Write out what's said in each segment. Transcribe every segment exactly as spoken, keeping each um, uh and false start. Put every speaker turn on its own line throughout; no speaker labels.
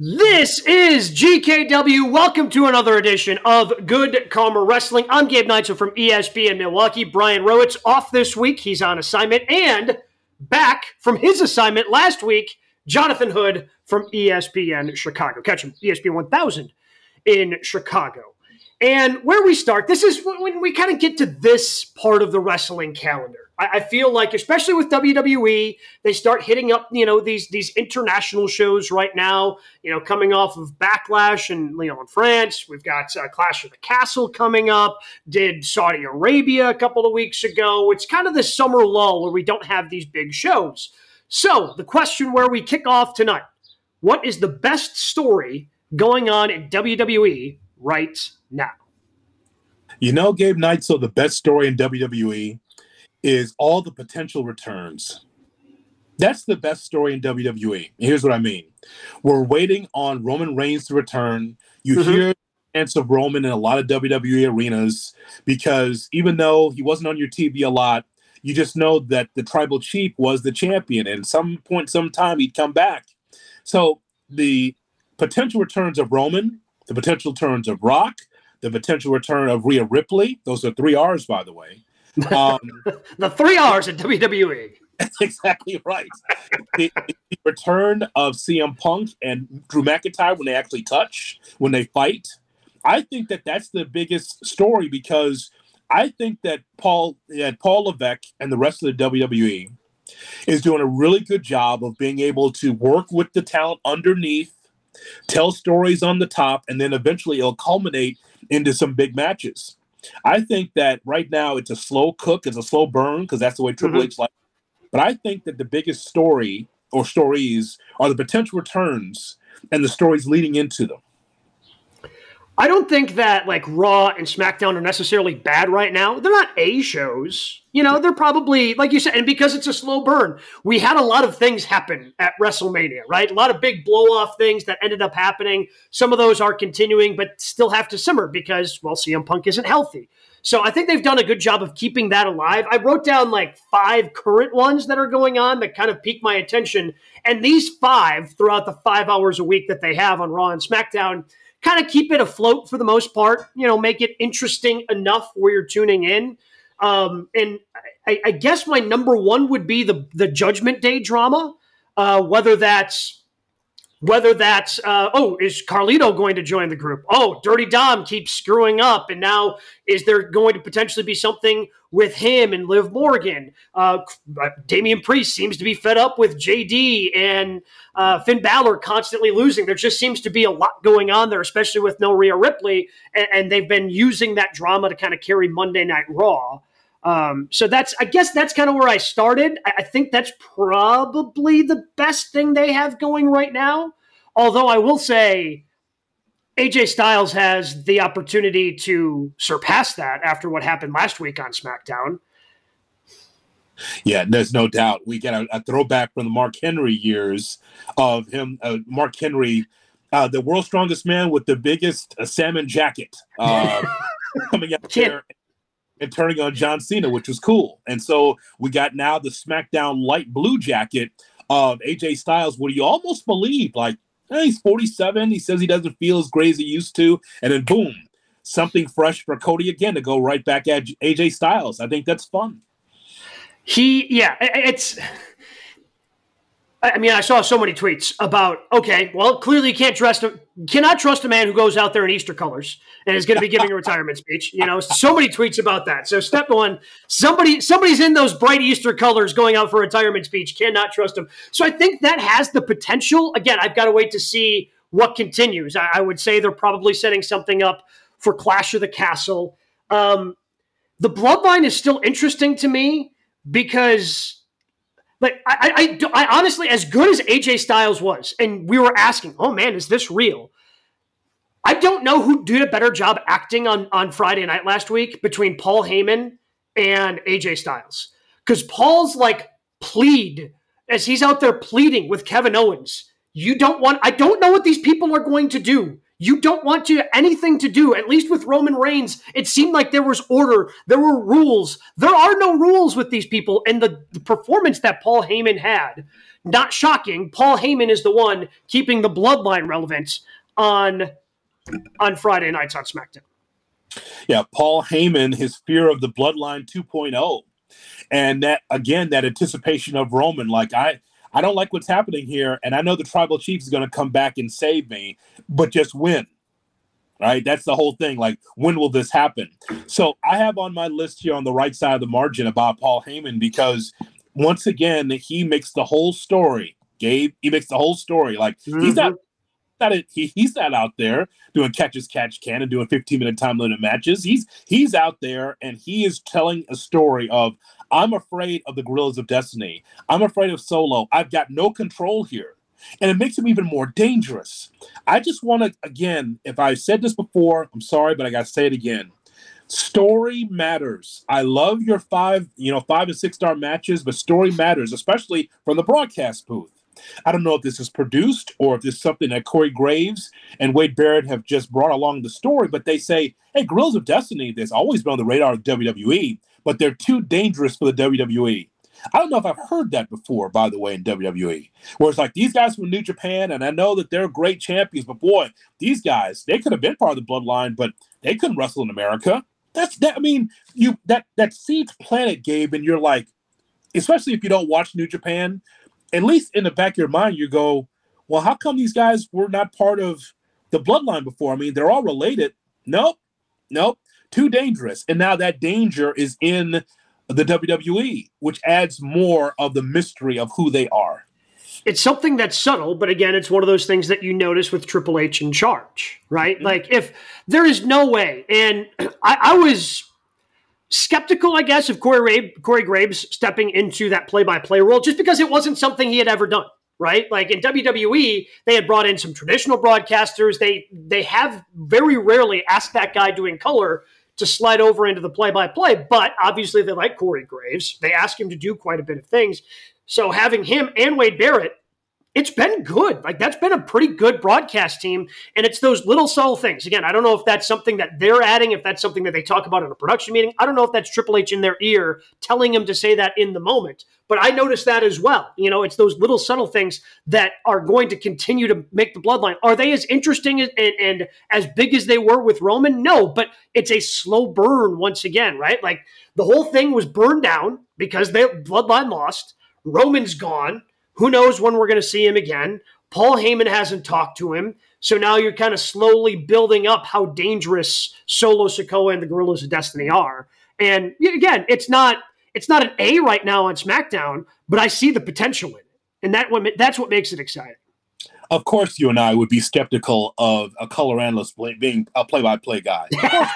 This is G K W. Welcome to another edition of Good Karma Wrestling. I'm Gabe Neitzel from E S P N Milwaukee. Brian Rowitz off this week. He's on assignment. And back from his assignment last week, Jonathan Hood from E S P N Chicago. Catch him, E S P N one thousand in Chicago. And where we start, this is when we kind of get to this part of the wrestling calendar. I feel like, especially with W W E, they start hitting up, you know, these these international shows right now, you know, coming off of Backlash and, you know, in France. We've got uh, Clash of the Castle coming up, did Saudi Arabia a couple of weeks ago. It's kind of the summer lull where we don't have these big shows. So the question where we kick off tonight, what is the best story going on in W W E right now?
You know, Gabe Neitzel, the best story in W W E is all the potential returns. That's the best story in W W E. Here's what I mean. We're waiting on Roman Reigns to return. You mm-hmm. hear the chants of Roman in a lot of W W E arenas because even though he wasn't on your T V a lot, you just know that the Tribal Chief was the champion. And at some point, sometime, he'd come back. So the potential returns of Roman, the potential returns of Rock, the potential return of Rhea Ripley. Those are three R's, by the way.
Um, the three R's in W W E.
That's exactly right. the, the return of C M Punk and Drew McIntyre when they actually touch, when they fight. I think that that's the biggest story because I think that Paul, that Paul Levesque and the rest of the W W E is doing a really good job of being able to work with the talent underneath, tell stories on the top, and then eventually it'll culminate into some big matches. I think that right now it's a slow cook, it's a slow burn, because that's the way Triple mm-hmm. H likes it. But I think that the biggest story or stories are the potential returns and the stories leading into them.
I don't think that like Raw and SmackDown are necessarily bad right now. They're not A shows. You know, they're probably, like you said, and because it's a slow burn, we had a lot of things happen at WrestleMania, right? A lot of big blow-off things that ended up happening. Some of those are continuing, but still have to simmer because, well, C M Punk isn't healthy. So I think they've done a good job of keeping that alive. I wrote down like five current ones that are going on that kind of piqued my attention. And these five, throughout the five hours a week that they have on Raw and SmackDown, kind of keep it afloat for the most part, you know, make it interesting enough where you're tuning in. Um, and I, I guess my number one would be the the Judgment Day drama, uh, whether that's whether that's uh, oh, is Carlito going to join the group? Oh, Dirty Dom keeps screwing up, and now is there going to potentially be something with him and Liv Morgan? Uh, Damian Priest seems to be fed up with J D and uh, Finn Balor constantly losing. There just seems to be a lot going on there, especially with no Rhea Ripley, and, and they've been using that drama to kind of carry Monday Night Raw. Um, so that's, I guess that's kind of where I started. I, I think that's probably the best thing they have going right now. Although I will say A J Styles has the opportunity to surpass that after what happened last week on SmackDown.
Yeah, there's no doubt. We get a, a throwback from the Mark Henry years of him, uh, Mark Henry, uh, the world's strongest man with the biggest uh, salmon jacket uh, coming out there and turning on John Cena, which was cool. And so we got now the SmackDown light blue jacket of A J Styles, where you almost believe, like, hey, he's forty-seven. He says he doesn't feel as great as he used to. And then, boom, something fresh for Cody again to go right back at A J Styles. I think that's fun.
He, yeah, it's... I mean, I saw so many tweets about, okay, well, clearly you can't trust a, cannot trust a man who goes out there in Easter colors and is going to be giving a retirement speech. You know, so many tweets about that. So step one, somebody somebody's in those bright Easter colors going out for a retirement speech. Cannot trust him. So I think that has the potential. Again, I've got to wait to see what continues. I, I would say they're probably setting something up for Clash of the Castle. Um, the Bloodline is still interesting to me because... Like, I, I, I honestly, as good as A J Styles was, and we were asking, oh man, is this real? I don't know who did a better job acting on, on Friday night last week between Paul Heyman and A J Styles. Because Paul's like plead, as he's out there pleading with Kevin Owens. You don't want, I don't know what these people are going to do. You don't want to anything to do, at least with Roman Reigns. It seemed like there was order. There were rules. There are no rules with these people. And the, the performance that Paul Heyman had, not shocking, Paul Heyman is the one keeping the bloodline relevant on, on Friday nights on SmackDown.
Yeah, Paul Heyman, his fear of the bloodline two point oh. And that, again, that anticipation of Roman, like, I, I don't like what's happening here, and I know the Tribal Chief is going to come back and save me, but just when, right? That's the whole thing. Like, when will this happen? So I have on my list here on the right side of the margin about Paul Heyman because, once again, he makes the whole story. Gabe, he makes the whole story. Like, mm-hmm. he's not Not a, he, he's not out there doing catch as catch can and doing fifteen minute time limit matches. He's he's out there and he is telling a story of, I'm afraid of the Gorillas of Destiny. I'm afraid of Solo. I've got no control here. And it makes him even more dangerous. I just want to, again, if I said this before, I'm sorry, but I got to say it again. Story matters. I love your five, you know, five and six star matches, but story matters, especially from the broadcast booth. I don't know if this is produced or if this is something that Corey Graves and Wade Barrett have just brought along the story, but they say, hey, Gorillas of Destiny, there's always been on the radar of W W E, but they're too dangerous for the W W E. I don't know if I've heard that before, by the way, in W W E, where it's like these guys from New Japan, and I know that they're great champions, but boy, these guys, they could have been part of the bloodline, but they couldn't wrestle in America. That's that. I mean, you that that seeds planet, Gabe, and you're like, especially if you don't watch New Japan, at least in the back of your mind, you go, well, how come these guys were not part of the bloodline before? I mean, they're all related. Nope. Nope. Too dangerous. And now that danger is in the W W E, which adds more of the mystery of who they are.
It's something that's subtle, but again, it's one of those things that you notice with Triple H in charge, right? Mm-hmm. Like, if there is no way, and I, I was skeptical, I guess, of Corey, Corey Graves stepping into that play-by-play role just because it wasn't something he had ever done, right? Like in W W E, they had brought in some traditional broadcasters. They they have very rarely asked that guy doing color to slide over into the play-by-play, but obviously they like Corey Graves. They ask him to do quite a bit of things. So having him and Wade Barrett, it's been good. Like, that's been a pretty good broadcast team, and it's those little subtle things. Again, I don't know if that's something that they're adding, if that's something that they talk about in a production meeting. I don't know if that's Triple H in their ear telling him to say that in the moment, but I noticed that as well. You know, it's those little subtle things that are going to continue to make the bloodline. Are they as interesting and, and as big as they were with Roman? No, but it's a slow burn once again, right? Like, the whole thing was burned down because the bloodline lost. Roman's gone. Who knows when we're going to see him again? Paul Heyman hasn't talked to him. So now you're kind of slowly building up how dangerous Solo Sikoa and the Gorillas of Destiny are. And again, it's not it's not an A right now on SmackDown, but I see the potential in it. And that that's what makes it exciting.
Of course, you and I would be skeptical of a color analyst being a play-by-play guy.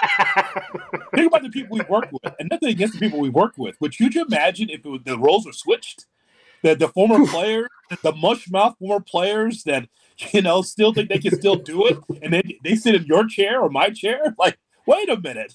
Think about the people we work with, and nothing against the people we work with. But could you imagine if it was, the roles were switched? The, the former players, the mush-mouth former players that, you know, still think they can still do it, and then they sit in your chair or my chair? Like, wait a minute.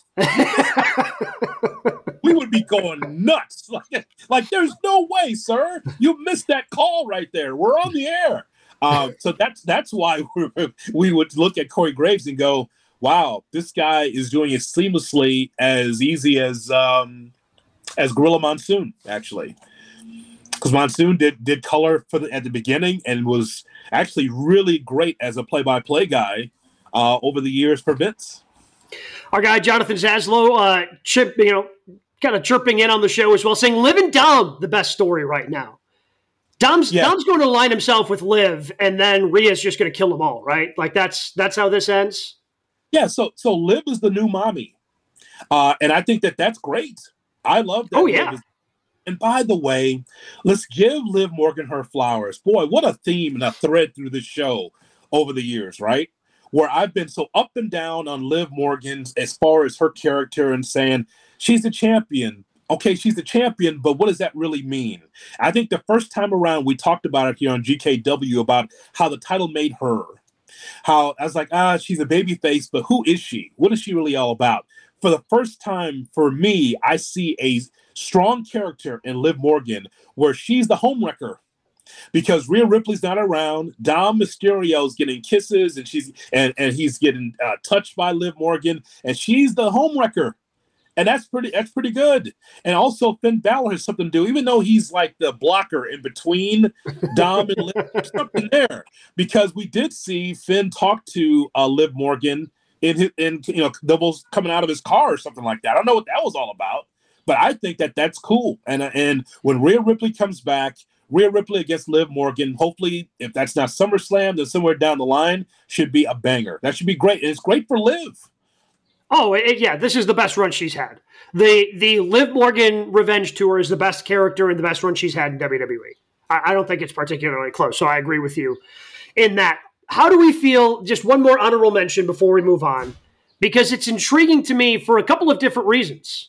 We would be going nuts. Like, like, there's no way, sir. You missed that call right there. We're on the air. Um, so that's that's why we we would look at Corey Graves and go, wow, this guy is doing it seamlessly, as easy as um, as Gorilla Monsoon, actually. Because Monsoon did did color for the, at the beginning and was actually really great as a play-by-play guy uh, over the years for Vince.
Our guy Jonathan Zaslow, uh, chip, you know, kind of chirping in on the show as well, saying Liv and Dom the best story right now. Dom's yeah. Dom's going to align himself with Liv, and then Rhea's just going to kill them all, right? Like that's that's how this ends. Yeah.
So so Liv is the new mommy, uh, and I think that that's great. I love that.
Oh yeah.
Liv is- And by the way, let's give Liv Morgan her flowers. Boy, what a theme and a thread through this show over the years, right? Where I've been so up and down on Liv Morgan's as far as her character and saying she's a champion. Okay, she's a champion, but what does that really mean? I think the first time around we talked about it here on G K W about how the title made her. How I was like, ah, she's a baby face, but who is she? What is she really all about? For the first time for me, I see a strong character in Liv Morgan where she's the homewrecker. because Rhea Ripley's not around. Dom Mysterio's getting kisses, and she's and, and he's getting uh, touched by Liv Morgan, and she's the homewrecker. And that's pretty that's pretty good. And also Finn Balor has something to do, even though he's like the blocker in between Dom and Liv. There's something there. Because we did see Finn talk to uh, Liv Morgan in his, in you know, doubles coming out of his car or something like that. I don't know what that was all about, but I think that that's cool. And and when Rhea Ripley comes back, Rhea Ripley against Liv Morgan, hopefully, if that's not SummerSlam, then somewhere down the line, should be a banger. That should be great. And it's great for Liv.
Oh, it, yeah, this is the best run she's had. The the Liv Morgan Revenge Tour is the best character and the best run she's had in W W E. I, I don't think it's particularly close, so I agree with you in that. How do we feel, just one more honorable mention before we move on, because it's intriguing to me for a couple of different reasons.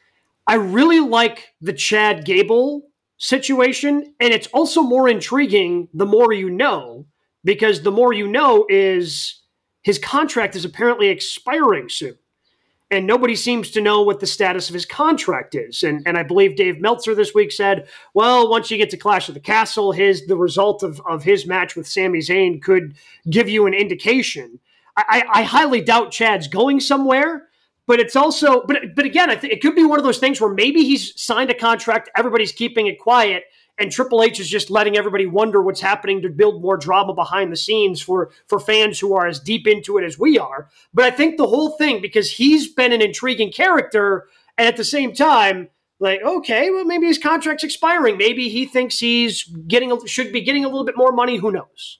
I really like the Chad Gable situation, and it's also more intriguing the more you know, because the more you know is his contract is apparently expiring soon. And nobody seems to know what the status of his contract is. And, and I believe Dave Meltzer this week said, well, once you get to Clash of the Castle, his the result of, of his match with Sami Zayn could give you an indication. I, I highly doubt Chad's going somewhere, but it's also, but but again, I think it could be one of those things where maybe he's signed a contract, everybody's keeping it quiet, and Triple H is just letting everybody wonder what's happening to build more drama behind the scenes for, for fans who are as deep into it as we are. But I think the whole thing, because he's been an intriguing character, and at the same time, like, okay, well, maybe his contract's expiring. Maybe he thinks he's getting a, should be getting a little bit more money. Who knows?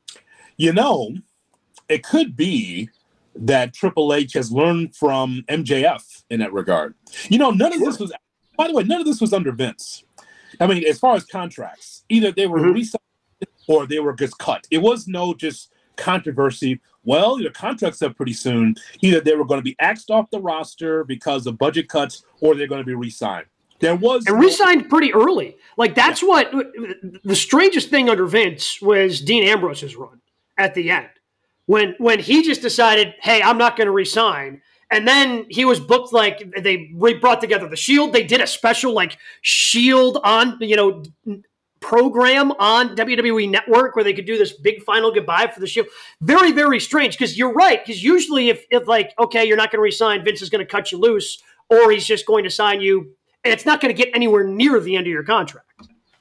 You know, it could be that Triple H has learned from M J F in that regard. You know, none of this was, by the way, none of this was under Vince. I mean, as far as contracts, either they were mm-hmm. re-signed or they were just cut. It was no just controversy. Well, your contract's up pretty soon. Either they were going to be axed off the roster because of budget cuts, or they're going to be re-signed. There was
and
no-
re-signed pretty early. Like that's yeah. what the strangest thing under Vince was. Dean Ambrose's run at the end when when he just decided, hey, I'm not going to re-sign. And then he was booked, like they brought together the Shield. They did a special like Shield on, you know, program on W W E Network where they could do this big final goodbye for the Shield. Very, very strange, because you're right. Because usually if, if like, okay, you're not going to resign, Vince is going to cut you loose, or he's just going to sign you, and it's not going to get anywhere near the end of your contract.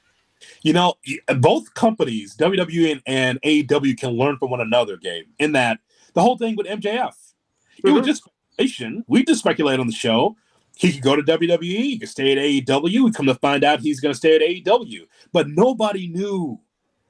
You know, both companies, W W E and, and A E W, can learn from one another, Gabe, in that the whole thing with M J F, it mm-hmm. was just we just speculate on the show. He could go to W W E. He could stay at A E W. We come to find out he's going to stay at A E W. But nobody knew.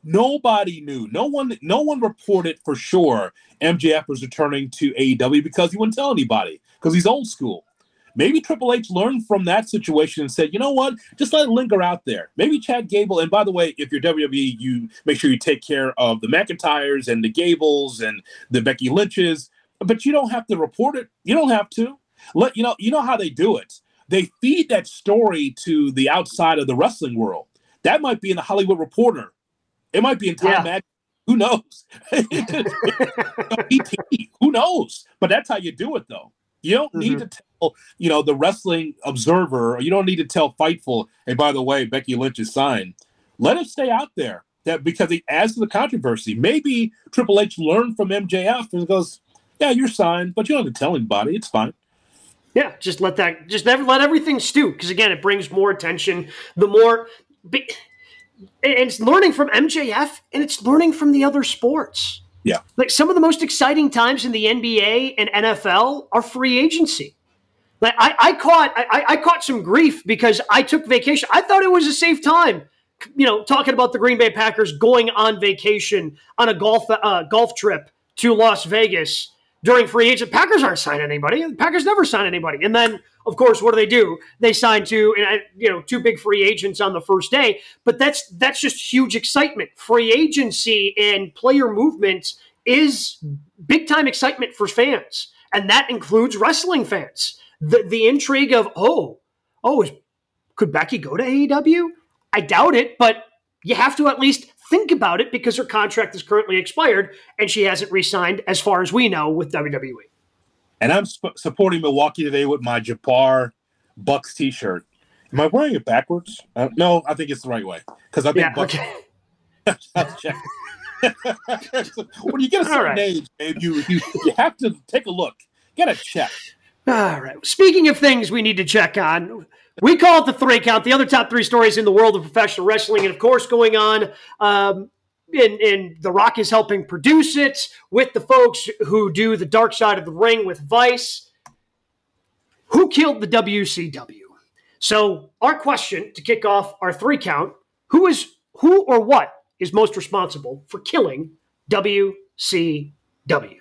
Nobody knew. No one. No one reported for sure M J F was returning to A E W because he wouldn't tell anybody because he's old school. Maybe Triple H learned from that situation and said, you know what? Just let it linger out there. Maybe Chad Gable. And by the way, if you're W W E, you make sure you take care of the McIntyres and the Gables and the Becky Lynches. But you don't have to report it. You don't have to. Let you know. You know how they do it. They feed that story to the outside of the wrestling world. That might be in the Hollywood Reporter. It might be in Time
yeah.
Magazine. Who knows? E T. Who knows? But that's how you do it, though. You don't mm-hmm. need to tell, you know, the Wrestling Observer. Or you don't need to tell Fightful, hey, by the way, Becky Lynch is signed. Let it stay out there. That because it adds to the controversy. Maybe Triple H learned from M J F and goes, yeah, you're signed, but you don't have to tell anybody. It's fine.
Yeah, just let that, just never let everything stew. Because again, it brings more attention. The more, and it's learning from M J F, and it's learning from the other sports.
Yeah,
like some of the most exciting times in the N B A and N F L are free agency. Like I, I caught, I, I caught some grief because I took vacation. I thought it was a safe time. You know, talking about the Green Bay Packers going on vacation on a golf uh, golf trip to Las Vegas. During free agent, Packers aren't signing anybody. The Packers never sign anybody. And then, of course, what do they do? They sign two, you know, two big free agents on the first day. But that's that's just huge excitement. Free agency and player movement is big time excitement for fans, and that includes wrestling fans. The the intrigue of oh oh is, could Becky go to A E W? I doubt it, but you have to at least think about it because her contract is currently expired and she hasn't re-signed, as far as we know, with W W E.
And I'm sp- supporting Milwaukee today with my Jabbar Bucks t-shirt. Am I wearing it backwards? Uh, no, I think it's the right way because I think
yeah,
Bucks.
Okay.
check. When you get a certain right. age, Dave, you, you you have to take a look. Get a check.
All right. Speaking of things we need to check on, we call it the three count. The other top three stories in the world of professional wrestling, and of course, going on. Um, and, and The Rock is helping produce it with the folks who do the Dark Side of the Ring with Vice. Who killed the W C W? So, our question to kick off our three count: Who is who or what is most responsible for killing W C W?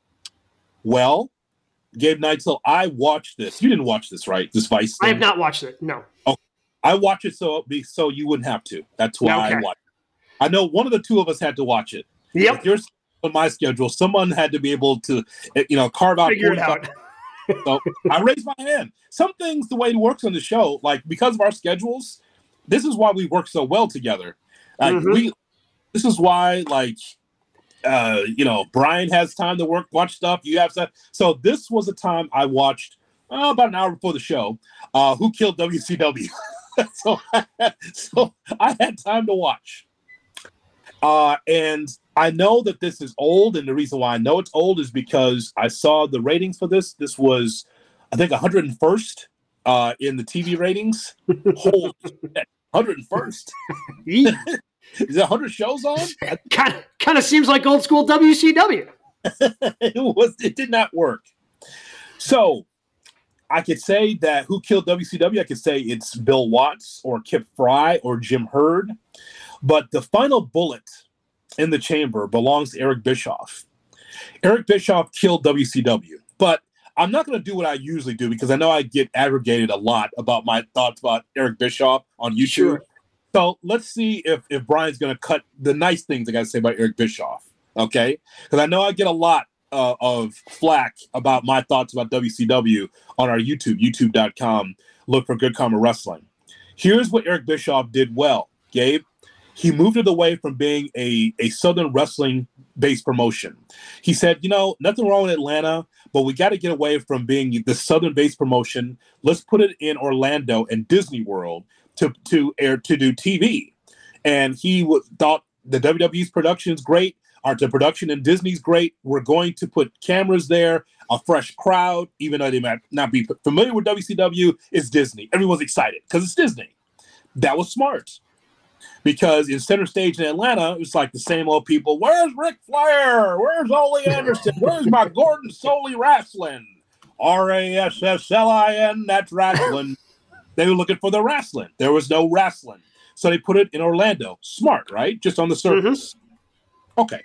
Well, Gabe Neitzel, I watched this. You didn't watch this, right? This Vice thing?
I have not watched it, no.
Oh, I watched it so so you wouldn't have to. That's why okay. I watched it. I know one of the two of us had to watch it.
Yep.
If you're on my schedule, someone had to be able to, you know, carve out.
Figure it out.
So I raised my hand. Some things, the way it works on the show, like because of our schedules, this is why we work so well together. Like mm-hmm. we, this is why, like, uh, you know, Brian has time to work, watch stuff. You have stuff. So this was a time I watched uh, about an hour before the show. Uh, Who Killed W C W? so, I had, so I had time to watch. Uh, and I know that this is old, and the reason why I know it's old is because I saw the ratings for this. This was, I think, one hundred first uh, in the T V ratings. Holy shit, one hundred first. Is there one hundred shows on?
Kind of, kind of seems like old school W C W.
it was. It did not work. So I could say that Who Killed W C W? I could say it's Bill Watts or Kip Fry or Jim Herd. But the final bullet in the chamber belongs to Eric Bischoff. Eric Bischoff killed W C W. But I'm not going to do what I usually do because I know I get aggregated a lot about my thoughts about Eric Bischoff on YouTube. Sure. So let's see if, if Brian's going to cut the nice things I got to say about Eric Bischoff. Okay? Because I know I get a lot uh, of flack about my thoughts about W C W on our YouTube, youtube dot com. Look for Good Karma Wrestling. Here's what Eric Bischoff did well, Gabe. He moved it away from being a, a Southern wrestling-based promotion. He said, you know, nothing wrong with Atlanta, but we got to get away from being the Southern-based promotion. Let's put it in Orlando and Disney World to to air to do T V. And he w- thought the W W E's production is great. Our the production in Disney's great. We're going to put cameras there, a fresh crowd, even though they might not be familiar with W C W. It's Disney. Everyone's excited because it's Disney. That was smart. Because in center stage in Atlanta, it was like the same old people. Where's Ric Flair? Where's Ole Anderson? Where's my Gordon Soley wrestling? R A S S L I N, that's wrestling. They were looking for the wrestling. There was no wrestling. So they put it in Orlando. Smart, right? Just on the surface. Mm-hmm. Okay.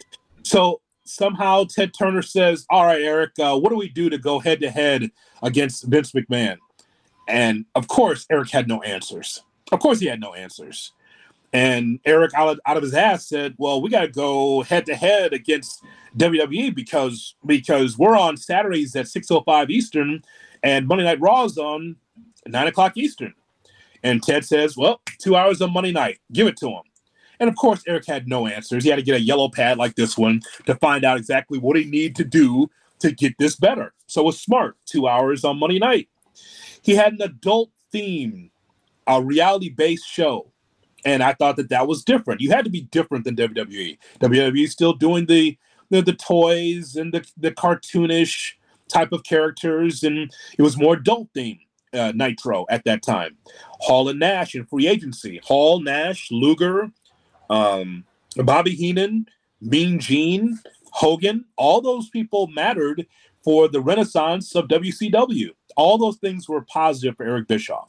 So somehow Ted Turner says, all right, Eric, uh, what do we do to go head-to-head against Vince McMahon? And, of course, Eric had no answers. Of course he had no answers. And Eric, out of, out of his ass, said, well, we got to go head-to-head against W W E because, because we're on Saturdays at six oh five Eastern, and Monday Night Raw is on nine o'clock Eastern. And Ted says, well, two hours on Monday night. Give it to him. And, of course, Eric had no answers. He had to get a yellow pad like this one to find out exactly what he needed to do to get this better. So it was smart. Two hours on Monday night. He had an adult theme, a reality-based show. And I thought that that was different. You had to be different than W W E. W W E is still doing the, the the toys and the, the cartoonish type of characters, and it was more adult themed uh, Nitro at that time. Hall and Nash in free agency. Hall, Nash, Luger, um, Bobby Heenan, Mean Gene, Hogan. All those people mattered for the renaissance of W C W. All those things were positive for Eric Bischoff.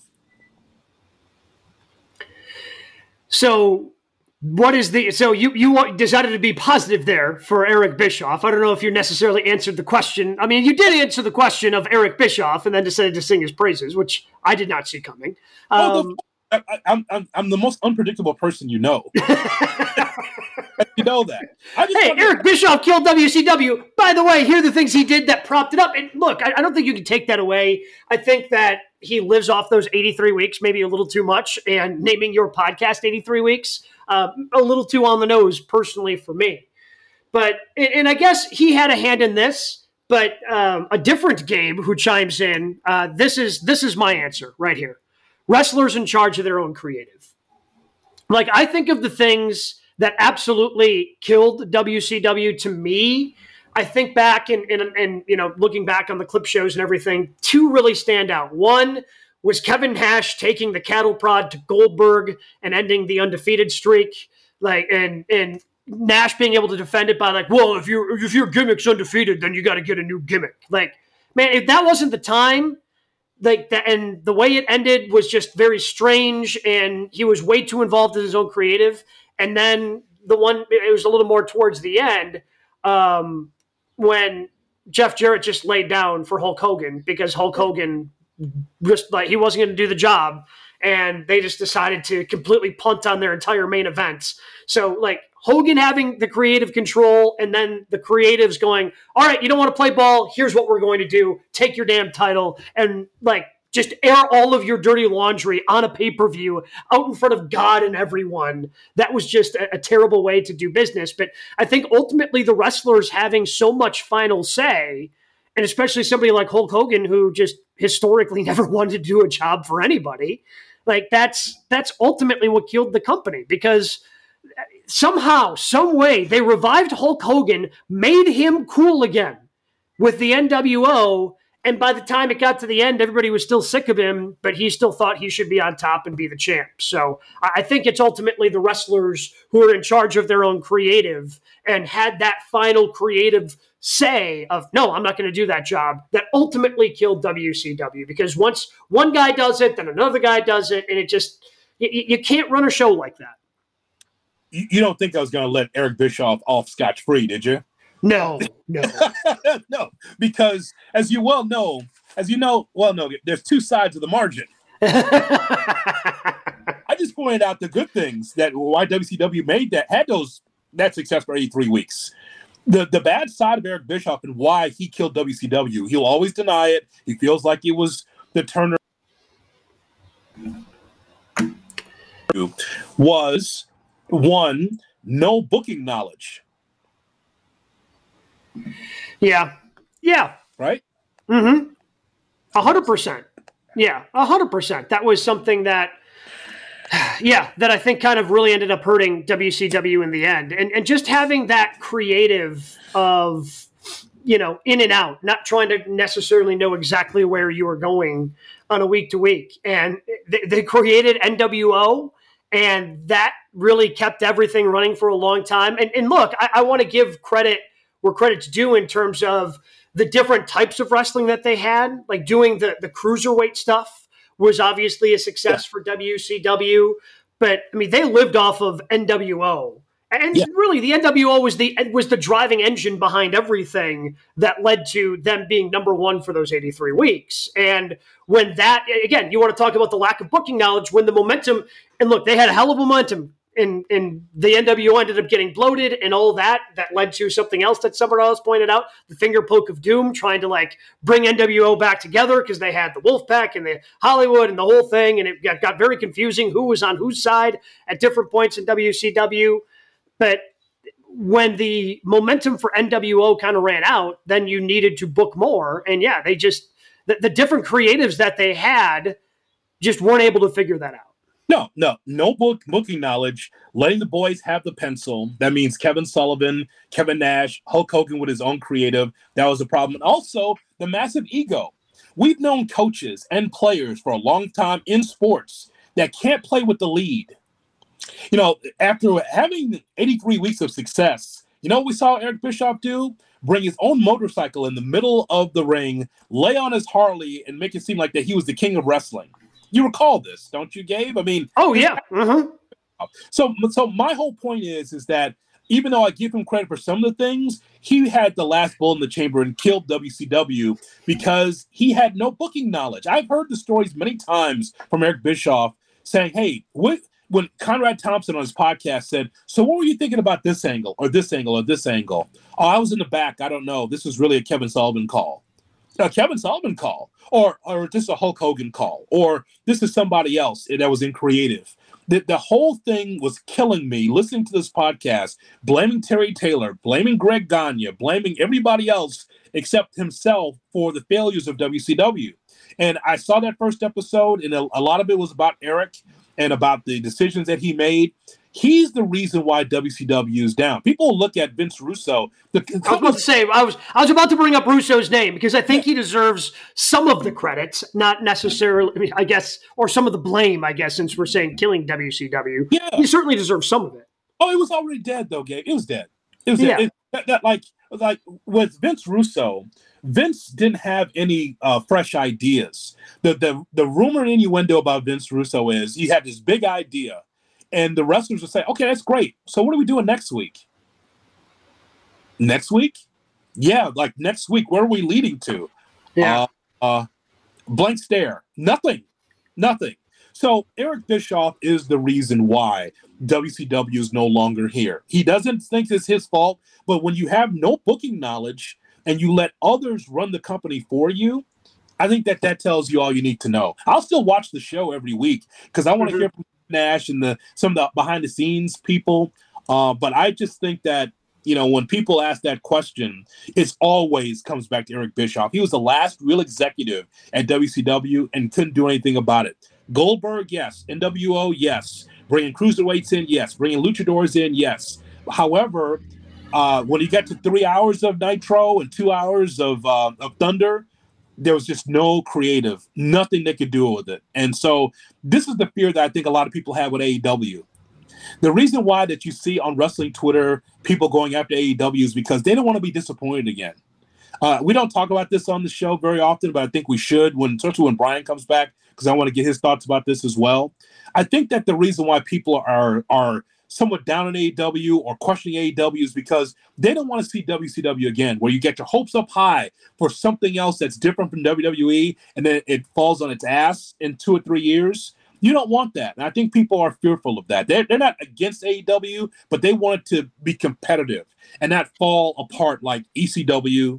So what is the, so you, you decided to be positive there for Eric Bischoff. I don't know if you necessarily answered the question. I mean, you did answer the question of Eric Bischoff and then decided to sing his praises, which I did not see coming. Um,
oh, the, I, I'm, I'm, I'm the most unpredictable person you know. You know that. I just
hey, Eric to- Bischoff killed W C W. By the way, here are the things he did that propped it up. And look, I, I don't think you can take that away. I think that he lives off those eighty-three weeks, maybe a little too much. And naming your podcast eighty-three weeks, uh, a little too on the nose personally for me. But, and, and I guess he had a hand in this, but um, a different Gabe who chimes in, uh, this is this is my answer right here. Wrestlers in charge of their own creative. Like, I think of the things that absolutely killed W C W to me. I think back and, and, and, you know, looking back on the clip shows and everything, two really stand out. One was Kevin Nash taking the cattle prod to Goldberg and ending the undefeated streak. Like, and, and Nash being able to defend it by like, well, if your if your gimmick's undefeated, then you got to get a new gimmick. Like, man, if that wasn't the time, like that, and the way it ended was just very strange, and he was way too involved in his own creative. And then the one, it was a little more towards the end, um, when Jeff Jarrett just laid down for Hulk Hogan because Hulk Hogan just like he wasn't going to do the job, and they just decided to completely punt on their entire main events. So like Hogan having the creative control, and then the creatives going, all right, you don't want to play ball. Here's what we're going to do. Take your damn title and like just air all of your dirty laundry on a pay-per-view out in front of God and everyone. That was just a, a terrible way to do business. But I think ultimately the wrestlers having so much final say, and especially somebody like Hulk Hogan, who just historically never wanted to do a job for anybody, like that's that's ultimately what killed the company, because somehow, some way, they revived Hulk Hogan, made him cool again with the N W O, and by the time it got to the end, everybody was still sick of him, but he still thought he should be on top and be the champ. So I think it's ultimately the wrestlers who are in charge of their own creative and had that final creative say of, no, I'm not going to do that job, that ultimately killed W C W. Because once one guy does it, then another guy does it, and it just, you, you can't run a show like that.
You don't think I was going to let Eric Bischoff off scotch-free, did you?
No, no.
No, because as you well know, as you know, well, no, there's two sides of the margin. I just pointed out the good things that why W C W made that, had those, that success for eighty-three weeks. The the bad side of Eric Bischoff and why he killed W C W, he'll always deny it. He feels like it was the Turner was one, no booking knowledge.
Yeah. Yeah.
Right?
Mm-hmm. A hundred percent. Yeah. A hundred percent. That was something that, yeah, that I think kind of really ended up hurting W C W in the end. And and just having that creative of, you know, in and out, not trying to necessarily know exactly where you were going on a week to week. And they, they created N W O, and that really kept everything running for a long time. And, and look, I, I want to give credit where credit's due in terms of the different types of wrestling that they had. Like doing the, the cruiserweight stuff was obviously a success yeah. for W C W. But, I mean, they lived off of N W O. And yeah. really, the N W O was the was the driving engine behind everything that led to them being number one for those eighty-three weeks. And when that, again, you want to talk about the lack of booking knowledge, when the momentum, and look, they had a hell of a momentum, and, and the N W O ended up getting bloated and all that, that led to something else that someone else pointed out, the finger poke of doom, trying to like bring N W O back together because they had the Wolfpack and the Hollywood and the whole thing, and it got, got very confusing who was on whose side at different points in W C W. But when the momentum for N W O kind of ran out, then you needed to book more. And yeah, they just, the, the different creatives that they had just weren't able to figure that out.
No, no, no book booking knowledge, letting the boys have the pencil. That means Kevin Sullivan, Kevin Nash, Hulk Hogan with his own creative. That was a problem. And also the massive ego. We've known coaches and players for a long time in sports that can't play with the lead. You know, after having eighty-three weeks of success, you know what we saw Eric Bischoff do? Bring his own motorcycle in the middle of the ring, lay on his Harley, and make it seem like that he was the king of wrestling. You recall this, don't you, Gabe? I mean,
oh yeah. Uh-huh.
So, so my whole point is, is that even though I give him credit for some of the things, he had the last bull in the chamber and killed W C W because he had no booking knowledge. I've heard the stories many times from Eric Bischoff saying, "Hey, what?" When Conrad Thompson on his podcast said, so what were you thinking about this angle or this angle or this angle? Oh, I was in the back. I don't know. This was really a Kevin Sullivan call. A Kevin Sullivan call. Or or this is a Hulk Hogan call. Or this is somebody else that was in creative. The, the whole thing was killing me listening to this podcast, blaming Terry Taylor, blaming Greg Gagne, blaming everybody else except himself for the failures of W C W. And I saw that first episode, and a, a lot of it was about Eric and about the decisions that he made. He's the reason why W C W is down. People look at Vince Russo. The,
I was about to say I was I was about to bring up Russo's name because I think he deserves some of the credit, not necessarily. I, mean, I guess, or some of the blame. I guess since we're saying killing W C W,
yeah,
he certainly deserves some of it.
Oh, it was already dead though, Gabe. It was dead. It was dead.
Yeah.
It, that, that, like like with Vince Russo, Vince didn't have any uh, fresh ideas. The the the rumor and innuendo about Vince Russo is he had this big idea. And the wrestlers would say, okay, that's great. So what are we doing next week? Next week? Yeah, like next week, where are we leading to?
Yeah.
Uh, uh, blank stare. Nothing. Nothing. So Eric Bischoff is the reason why W C W is no longer here. He doesn't think it's his fault, but when you have no booking knowledge and you let others run the company for you, I think that that tells you all you need to know. I'll still watch the show every week because I want to mm-hmm. hear from Nash and the some of the behind the scenes people. Uh, but I just think that, you know, when people ask that question, it always comes back to Eric Bischoff. He was the last real executive at W C W and couldn't do anything about it. Goldberg, yes. N W O, yes. Bringing cruiserweights in, yes. Bringing luchadors in, yes. However, uh, when you get to three hours of Nitro and two hours of uh, of Thunder, there was just no creative, nothing they could do with it. And so this is the fear that I think a lot of people have with A E W. The reason why that you see on wrestling Twitter people going after A E W is because they don't want to be disappointed again. Uh, we don't talk about this on the show very often, but I think we should, when, especially when Brian comes back, because I want to get his thoughts about this as well. I think that the reason why people are are somewhat down on A E W or questioning A E W is because they don't want to see W C W again, where you get your hopes up high for something else that's different from W W E, and then it falls on its ass in two or three years. You don't want that. And I think people are fearful of that. They're, they're not against A E W, but they want it to be competitive and not fall apart like E C W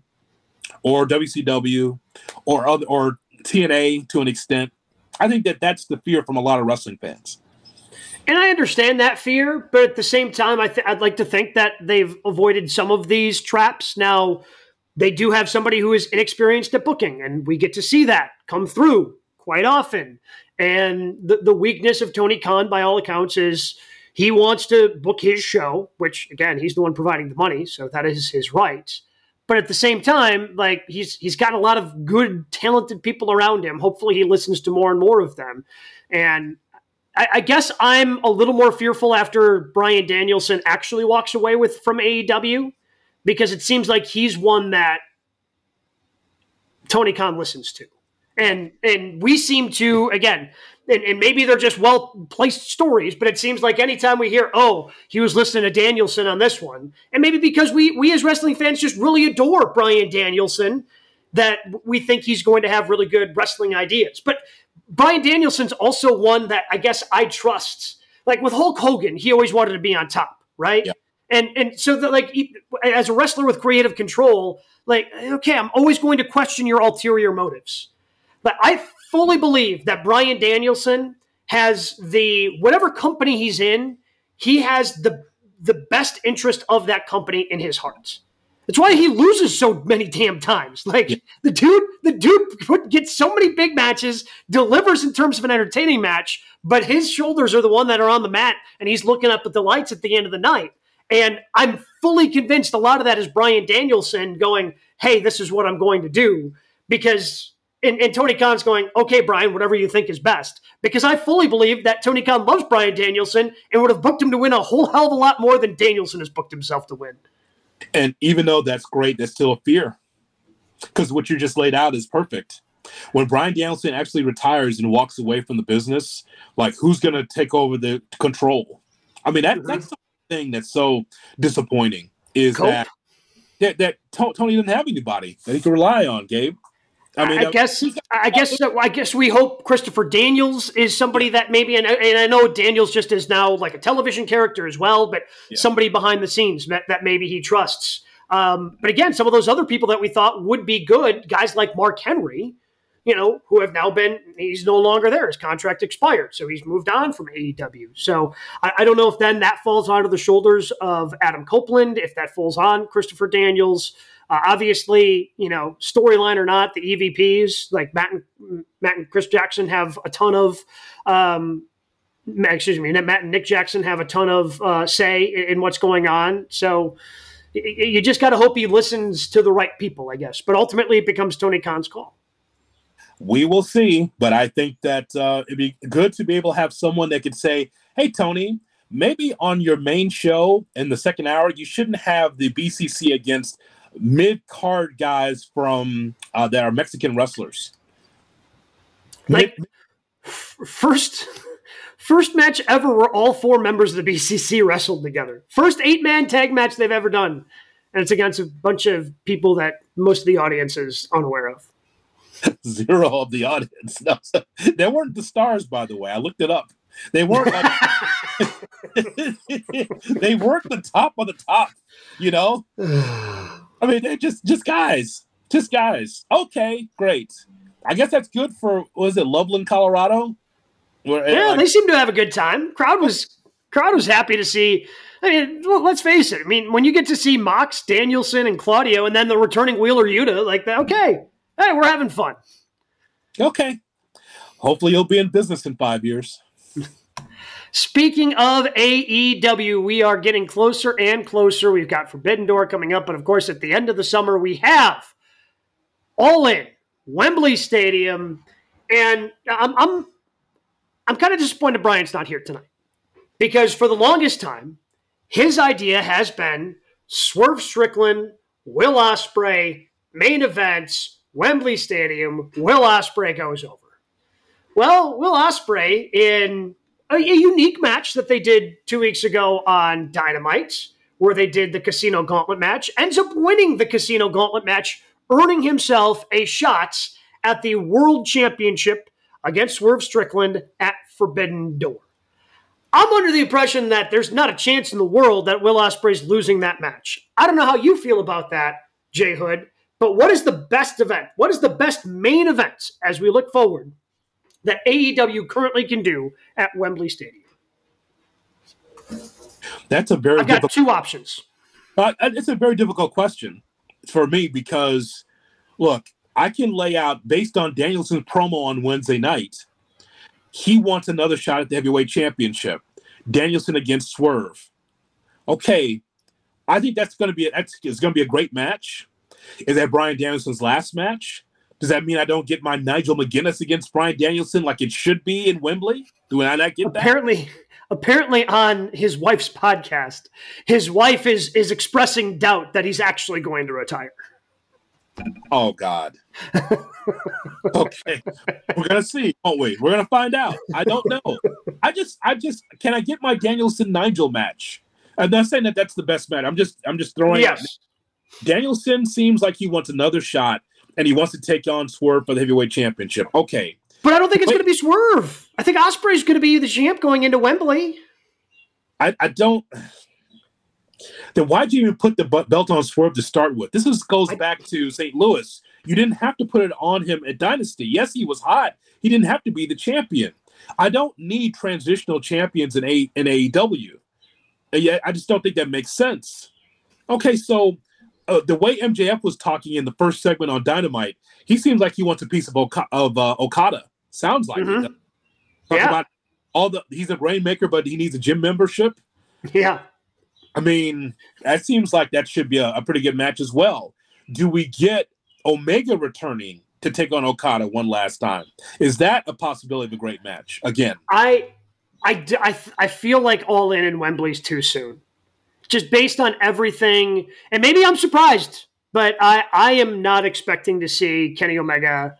or W C W or other or T N A to an extent. I think that that's the fear from a lot of wrestling fans.
And I understand that fear, but at the same time, I th- I'd like to think that they've avoided some of these traps. Now, they do have somebody who is inexperienced at booking, and we get to see that come through quite often. And the, the weakness of Tony Khan, by all accounts, is he wants to book his show, which, again, he's the one providing the money, so that is his right. But at the same time, like he's he's got a lot of good, talented people around him. Hopefully he listens to more and more of them. And I, I guess I'm a little more fearful after Bryan Danielson actually walks away with from A E W, because it seems like he's one that Tony Khan listens to. And and we seem to, again, and, and maybe they're just well-placed stories, but it seems like anytime we hear, oh, he was listening to Danielson on this one, and maybe because we we as wrestling fans just really adore Bryan Danielson, that we think he's going to have really good wrestling ideas. But Bryan Danielson's also one that I guess I trust. Like with Hulk Hogan, he always wanted to be on top, right? Yeah. And and so that, like, as a wrestler with creative control, like, okay, I'm always going to question your ulterior motives. But I fully believe that Bryan Danielson has the, whatever company he's in, he has the the best interest of that company in his heart. That's why he loses so many damn times. Like yeah. the dude, the dude gets so many big matches, delivers in terms of an entertaining match, but his shoulders are the one that are on the mat, and he's looking up at the lights at the end of the night. And I'm fully convinced a lot of that is Bryan Danielson going, hey, this is what I'm going to do. Because, and, and Tony Khan's going, okay, Brian, whatever you think is best. Because I fully believe that Tony Khan loves Bryan Danielson and would have booked him to win a whole hell of a lot more than Danielson has booked himself to win.
And even though that's great, there's still a fear. Because what you just laid out is perfect. When Bryan Danielson actually retires and walks away from the business, like, who's going to take over the control? I mean, that, mm-hmm. that's the thing that's so disappointing is Cope. that that, that Tony didn't have anybody that he could rely on, Gabe.
I mean, I guess, I guess, I guess we hope Christopher Daniels is somebody that maybe, and, and I know Daniels just is now like a television character as well, but yeah. somebody behind the scenes that, that maybe he trusts. Um, but again, some of those other people that we thought would be good, guys like Mark Henry, you know, who have now been, he's no longer there. His contract expired, so he's moved on from A E W. So I, I don't know if then that falls onto the shoulders of Adam Copeland, if that falls on Christopher Daniels. Uh, obviously, you know, storyline or not, the E V Ps like Matt and Matt and Chris Jackson have a ton of um, excuse me, Matt and Nick Jackson have a ton of uh, say in, in what's going on. So y- you just got to hope he listens to the right people, I guess. But ultimately, it becomes Tony Khan's call.
We will see, but I think that uh, it'd be good to be able to have someone that could say, hey, Tony, maybe on your main show in the second hour, you shouldn't have the B C C against mid-card guys from uh, that are Mexican wrestlers.
Like, Mid- first first match ever where all four members of the B C C wrestled together. First eight-man tag match they've ever done. And it's against a bunch of people that most of the audience is unaware of.
Zero of the audience. No, so, they weren't the stars, by the way. I looked it up. They weren't like they weren't the top of the top, you know? I mean, they're just just guys. Just guys. Okay, great. I guess that's good for, was it Loveland, Colorado?
Where, yeah, like, they seem to have a good time. Crowd was crowd was happy to see. I mean, let's face it. I mean, when you get to see Mox, Danielson, and Claudio, and then the returning Wheeler Yuta, like, okay, hey, we're having fun.
Okay. Hopefully you'll be in business in five years.
Speaking of A E W, we are getting closer and closer. We've got Forbidden Door coming up, but of course, at the end of the summer, we have All In, Wembley Stadium, and I'm I'm I'm kind of disappointed Brian's not here tonight because for the longest time, his idea has been Swerve Strickland, Will Ospreay, main events, Wembley Stadium, Will Ospreay goes over. Well, Will Ospreay in a, a unique match that they did two weeks ago on Dynamite, where they did the Casino Gauntlet match, ends up winning the Casino Gauntlet match, earning himself a shot at the World Championship against Swerve Strickland at Forbidden Door. I'm under the impression that there's not a chance in the world that Will Ospreay's losing that match. I don't know how you feel about that, Jay Hood, but what is the best event? What is the best main event as we look forward that A E W currently can do at Wembley Stadium?
That's a very
I've got
difficult,
two options.
Uh, it's a very difficult question for me because, look, I can lay out, based on Danielson's promo on Wednesday night, he wants another shot at the heavyweight championship. Danielson against Swerve. Okay, I think that's going to be a, that's, it's going to be a great match. Is that Bryan Danielson's last match? Does that mean I don't get my Nigel McGuinness against Bryan Danielson like it should be in Wembley? Do I not get that?
Apparently, apparently on his wife's podcast, his wife is is expressing doubt that he's actually going to retire.
Oh, God. Okay. We're going to see, won't we? We're going to find out. I don't know. I just, I just, can I get my Danielson-Nigel match? I'm not saying that that's the best match. I'm just, I'm just throwing
yes.
out. Danielson seems like he wants another shot, and he wants to take on Swerve for the heavyweight championship. Okay.
But I don't think it's going to be Swerve. I think Ospreay's going to be the champ going into Wembley.
I, I don't. Then why'd you even put the belt on Swerve to start with? This is, goes
I,
back to Saint Louis. You didn't have to put it on him at Dynasty. Yes, he was hot. He didn't have to be the champion. I don't need transitional champions in, a, in A E W. I just don't think that makes sense. Okay, so uh, the way M J F was talking in the first segment on Dynamite, he seems like he wants a piece of, Oka- of uh, Okada. Sounds like
mm-hmm.
it. Talk
yeah.
about all the he's a Rainmaker, but he needs a gym membership.
Yeah.
I mean, that seems like that should be a, a pretty good match as well. Do we get Omega returning to take on Okada one last time? Is that a possibility of a great match again?
I, I, I, I feel like All In in Wembley's too soon. Just based on everything, and maybe I'm surprised, but I, I am not expecting to see Kenny Omega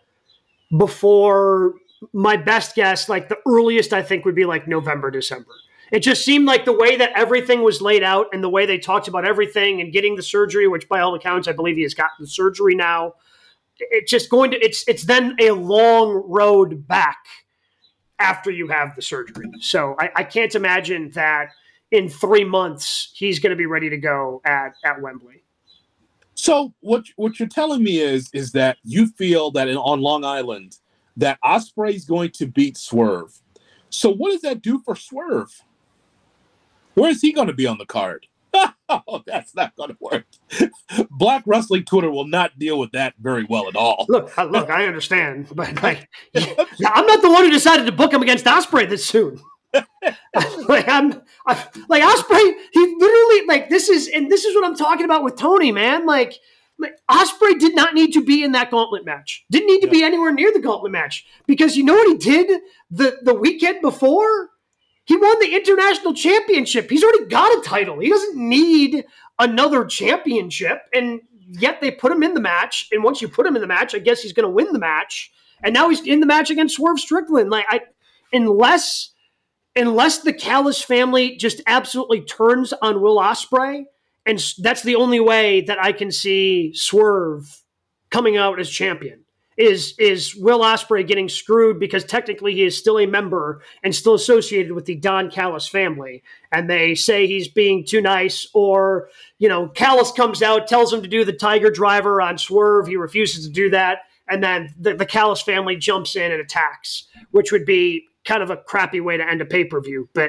before my best guess. Like the earliest I think would be like November, December. It just seemed like the way that everything was laid out and the way they talked about everything and getting the surgery, which by all accounts, I believe he has gotten the surgery now. It's just going to, it's, it's then a long road back after you have the surgery. So I, I can't imagine that in three months, he's going to be ready to go at, at Wembley.
So what, what you're telling me is, is that you feel that in, on Long Island, that Ospreay is going to beat Swerve. So what does that do for Swerve? Where is he going to be on the card? Oh, that's not going to work. Black Wrestling Twitter will not deal with that very well at all.
Look, look, I understand, but like, I'm not the one who decided to book him against Ospreay this soon. like I'm, I'm like Ospreay. He literally like this is and this is what I'm talking about with Tony, man. Like, like Ospreay did not need to be in that gauntlet match. Didn't need to yeah. be anywhere near the gauntlet match because you know what he did the the weekend before. He won the international championship. He's already got a title. He doesn't need another championship. And yet they put him in the match. And once you put him in the match, I guess he's going to win the match. And now he's in the match against Swerve Strickland. Like, I, unless, unless the Callis family just absolutely turns on Will Ospreay, and that's the only way that I can see Swerve coming out as champion. Is is Will Ospreay getting screwed because technically he is still a member and still associated with the Don Callis family, and they say he's being too nice, or you know Callis comes out, tells him to do the Tiger Driver on Swerve, he refuses to do that, and then the, the Callis family jumps in and attacks, which would be kind of a crappy way to end a pay-per-view. But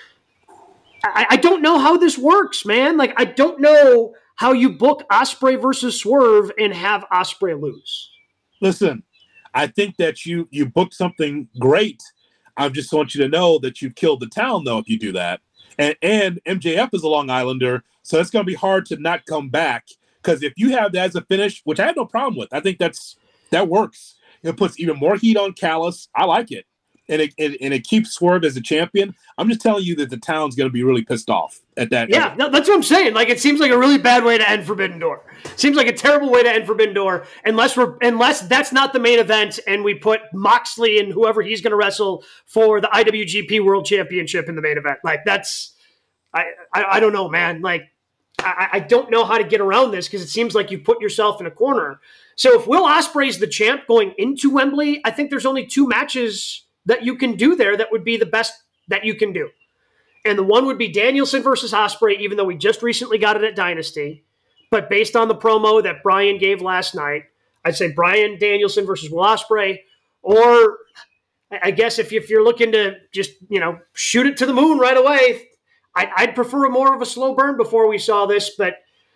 I, I don't know how this works, man. Like I don't know how you book Ospreay versus Swerve and have Ospreay lose.
Listen, I think that you you booked something great. I just want you to know that you've killed the town, though, if you do that. And, and M J F is a Long Islander, so it's going to be hard to not come back. Because if you have that as a finish, which I have no problem with, I think that's that works. It puts even more heat on Callis. I like it. And it, it and it keeps Swerve as a champion. I'm just telling you that the town's going to be really pissed off at that.
Yeah, no, that's what I'm saying. Like, it seems like a really bad way to end Forbidden Door. Seems like a terrible way to end Forbidden Door, unless we're unless that's not the main event, and we put Moxley and whoever he's going to wrestle for the I W G P World Championship in the main event. Like, that's I I, I don't know, man. Like, I, I don't know how to get around this because it seems like you put yourself in a corner. So if Will Ospreay's the champ going into Wembley, I think there's only two matches that you can do there that would be the best that you can do. And the one would be Danielson versus Ospreay, even though we just recently got it at Dynasty. But based on the promo that Brian gave last night, I'd say Brian Danielson versus Will Ospreay. Or I guess if, you, if you're looking to just, you know, shoot it to the moon right away, I'd, I'd prefer more of a slow burn before we saw this. But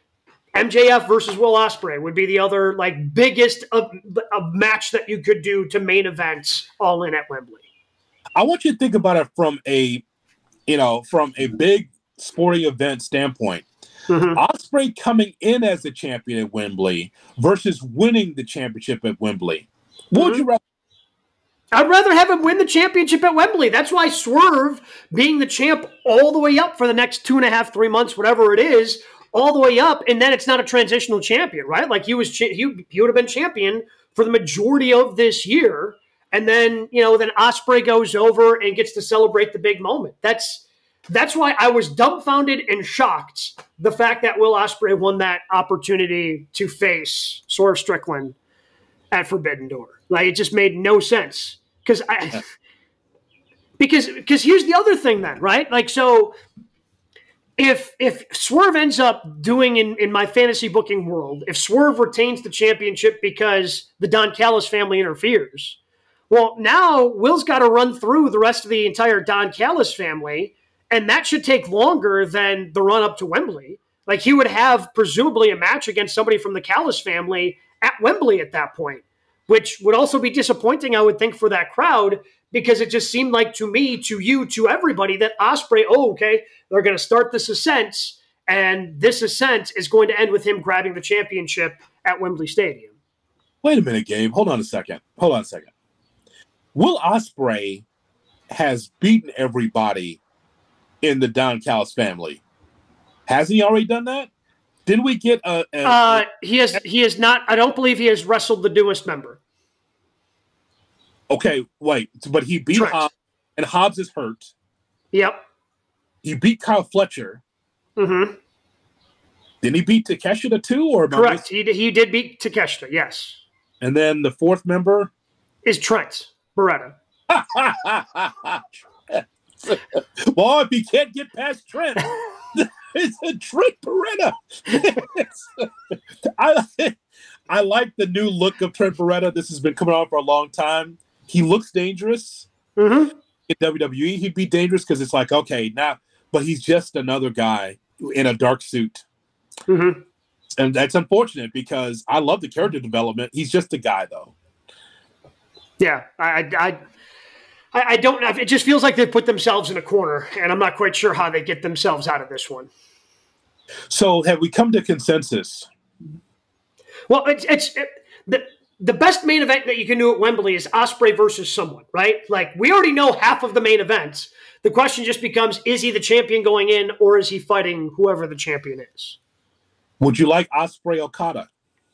M J F versus Will Ospreay would be the other like biggest of, of match that you could do to main events all in at Wembley.
I want you to think about it from a, you know, from a big sporting event standpoint. Mm-hmm. Ospreay coming in as the champion at Wembley versus winning the championship at Wembley. What mm-hmm. would you rather?
I'd rather have him win the championship at Wembley. That's why Swerve being the champ all the way up for the next two and a half, three months, whatever it is, all the way up, and then it's not a transitional champion, right? Like he was, he, he would have been champion for the majority of this year, and then you know, then Ospreay goes over and gets to celebrate the big moment. That's that's why I was dumbfounded and shocked the fact that Will Ospreay won that opportunity to face Swerve Strickland at Forbidden Door. Like it just made no sense because I because because here's the other thing then, right? Like so. If if Swerve ends up doing in, in my fantasy booking world, if Swerve retains the championship because the Don Callis family interferes, well, now Will's got to run through the rest of the entire Don Callis family, and that should take longer than the run up to Wembley. Like he would have presumably a match against somebody from the Callis family at Wembley at that point, which would also be disappointing, I would think, for that crowd, because it just seemed like to me, to you, to everybody that Ospreay, oh, okay, they're going to start this ascent, and this ascent is going to end with him grabbing the championship at Wembley Stadium.
Wait a minute, Gabe. Hold on a second. Hold on a second. Will Ospreay has beaten everybody in the Don Callis family. Hasn't he already done that? Didn't we get a... a,
uh, he has He has not... I don't believe he has wrestled the newest member.
Okay, wait. But he beat
Trent.
Hobbs, and Hobbs is hurt.
Yep.
He beat Kyle Fletcher.
Mm-hmm.
Didn't he beat Takeshita too? Or
correct. He did, he did beat Takeshita, yes.
And then the fourth member?
Is Trent Beretta.
Well, if he can't get past Trent, it's a Trent Beretta. I, I like the new look of Trent Beretta. This has been coming on for a long time. He looks dangerous.
Mm-hmm.
In W W E, he'd be dangerous because it's like, okay, now, but he's just another guy in a dark suit.
Mm-hmm.
And that's unfortunate because I love the character development. He's just a guy, though.
Yeah, I, I, I, I don't know. It just feels like they've put themselves in a corner, and I'm not quite sure how they get themselves out of this one.
So have we come to consensus?
Well, it's, it's it, the, the best main event that you can do at Wembley is Ospreay versus someone, right? Like, we already know half of the main events. The question just becomes, is he the champion going in, or is he fighting whoever the champion is?
Would you like Ospreay Okada?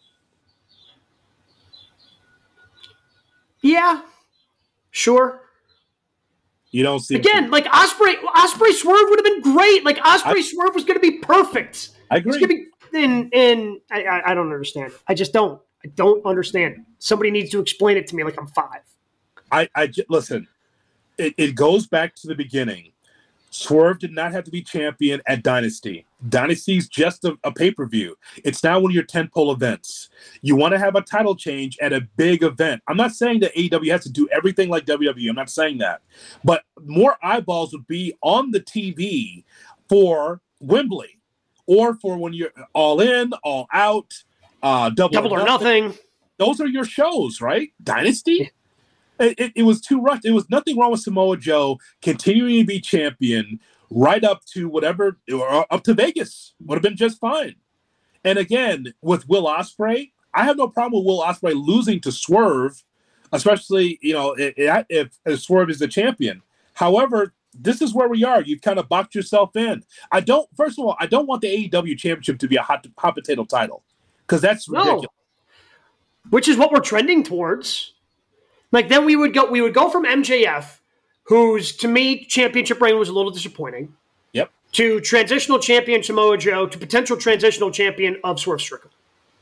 Yeah, sure.
You don't see
again like Ospreay. Ospreay Swerve would have been great. Like Ospreay I, Swerve was going to be perfect.
I agree.
It's going to be in. In I, I, I don't understand. I just don't. I don't understand. Somebody needs to explain it to me. Like I'm five.
I I listen. It, it goes back to the beginning. Swerve did not have to be champion at Dynasty. Dynasty's just a, a pay-per-view. It's now one of your tentpole events. You want to have a title change at a big event. I'm not saying that A E W has to do everything like W W E. I'm not saying that. But more eyeballs would be on the T V for Wembley or for when you're all in, all out, uh, double,
double or, or nothing. nothing.
Those are your shows, right? Dynasty? Yeah. It, it, it was too rushed. It was nothing wrong with Samoa Joe continuing to be champion right up to whatever, or up to Vegas. Would have been just fine. And again, with Will Ospreay, I have no problem with Will Ospreay losing to Swerve, especially, you know, if, if, if Swerve is the champion. However, this is where we are. You've kind of boxed yourself in. I don't, first of all, I don't want the A E W championship to be a hot, hot potato title because that's ridiculous.
No. Which is what we're trending towards. Like then we would go we would go from M J F, whose to me championship reign was a little disappointing.
Yep. To
transitional champion Samoa Joe to potential transitional champion of Swerve Strickland.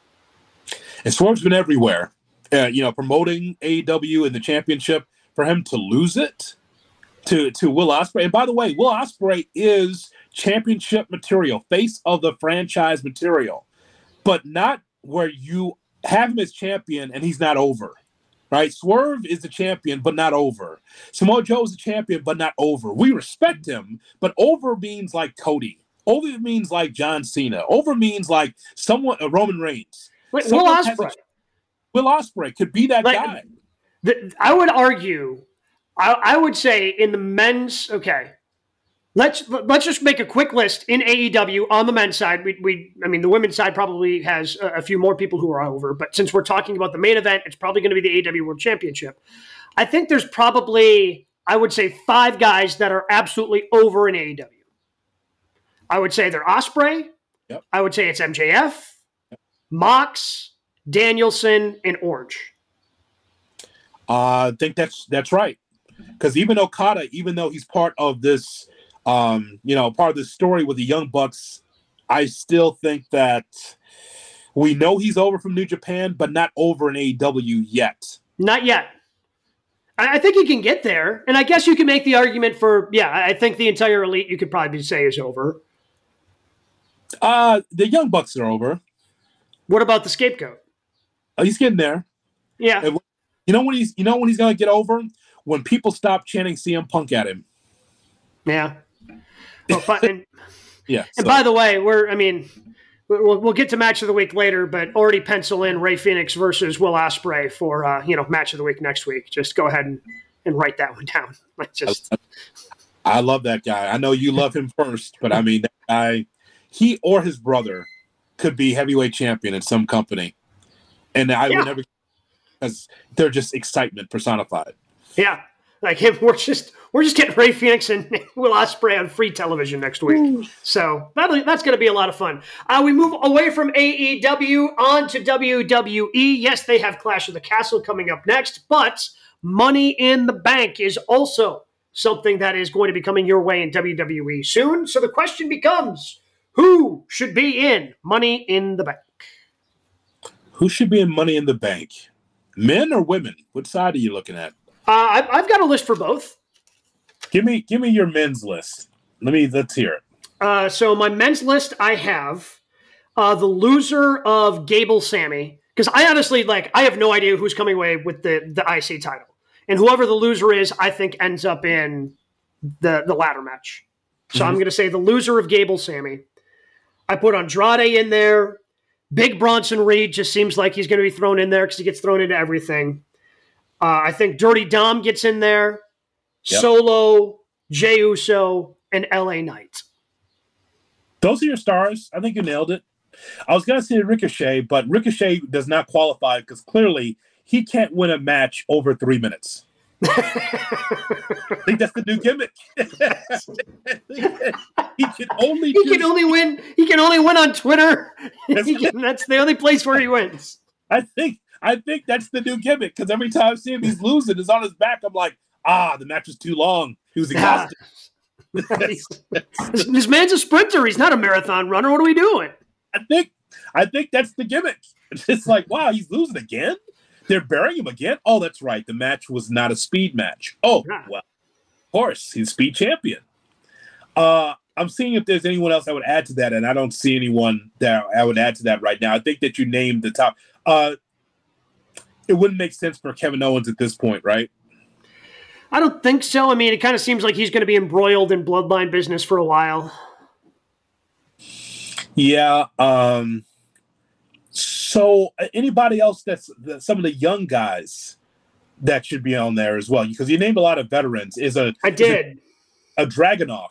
And Swerve's been everywhere. Uh, you know, promoting A E W in the championship. For him to lose it to, to Will Ospreay. And by the way, Will Ospreay is championship material, face of the franchise material. But not where you have him as champion and he's not over. Right? Swerve is the champion, but not over. Samoa Joe is the champion, but not over. We respect him, but over means like Cody. Over means like John Cena. Over means like someone, uh, Roman Reigns.
Wait, Will Ospreay.
A, Will Ospreay could be that
like,
guy.
The, I would argue, I, I would say in the men's, okay, Let's let's just make a quick list in A E W on the men's side. We we I mean the women's side probably has a, a few more people who are over, but since we're talking about the main event, it's probably going to be the A E W World Championship. I think there's probably I would say five guys that are absolutely over in A E W. I would say they're Ospreay.
Yep.
I would say it's M J F, yep. Mox, Danielson, and Orange.
Uh, I think that's that's right. Because even Okada, even though he's part of this. Um, you know, part of the story with the Young Bucks, I still think that we know he's over from New Japan, but not over in A E W yet.
Not yet. I think he can get there. And I guess you can make the argument for, yeah, I think the entire Elite you could probably say is over.
Uh, the Young Bucks are over.
What about the Scapegoat?
Oh, he's getting there.
Yeah.
And you know when he's you know when he's gonna get over? When people stop chanting C M Punk at him.
Yeah. Well, but, and,
yeah.
And
so.
by the way, we're, I mean, we'll, we'll get to match of the week later, but already pencil in Rey Fenix versus Will Ospreay for, uh, you know, match of the week next week. Just go ahead and, and write that one down. Like just.
I, I love that guy. I know you love him first, but I mean, that guy, he or his brother could be heavyweight champion in some company. And I yeah. would never, because they're just excitement personified.
Yeah. Like him, we're just we're just getting Rey Fenix and Will Ospreay on free television next week. Ooh. So that'll, that's going to be a lot of fun. Uh, we move away from A E W on to W W E. Yes, they have Clash of the Castle coming up next, but Money in the Bank is also something that is going to be coming your way in W W E soon. So the question becomes, who should be in Money in the Bank?
Who should be in Money in the Bank? Men or women? What side are you looking at?
Uh, I've got a list for both.
Give me, give me your men's list. Let me let's hear it.
Uh, so my men's list, I have uh, the loser of Gable Sammy, because I honestly like I have no idea who's coming away with the the I C title, and whoever the loser is, I think ends up in the the ladder match. So mm-hmm. I'm going to say the loser of Gable Sammy. I put Andrade in there. Big Bronson Reed just seems like he's going to be thrown in there because he gets thrown into everything. Uh, I think Dirty Dom gets in there.
Yep.
Solo, Jey Uso, and L A Knight.
Those are your stars. I think you nailed it. I was going to say Ricochet, but Ricochet does not qualify because clearly he can't win a match over three minutes. I think that's the new gimmick. he can only
he
do
can only win. He can only win on Twitter.
That's,
can, that's the only place where he wins.
I think. I think that's the new gimmick because every time I see him, he's losing. He's on his back. I'm like, ah, the match was too long. He was exhausted.
this, this man's a sprinter. He's not a marathon runner. What are we doing?
I think. I think that's the gimmick. It's like, wow, he's losing again. They're burying him again? Oh, that's right. The match was not a speed match. Oh, well, of course. He's speed champion. Uh, I'm seeing if there's anyone else I would add to that, and I don't see anyone that I would add to that right now. I think that you named the top. Uh, it wouldn't make sense for Kevin Owens at this point, right?
I don't think so. I mean, it kind of seems like he's going to be embroiled in bloodline business for a while.
Yeah. Um, so anybody else that's, that's some of the young guys that should be on there as well, because you named a lot of veterans. Is a
I did
a, a Dragunov?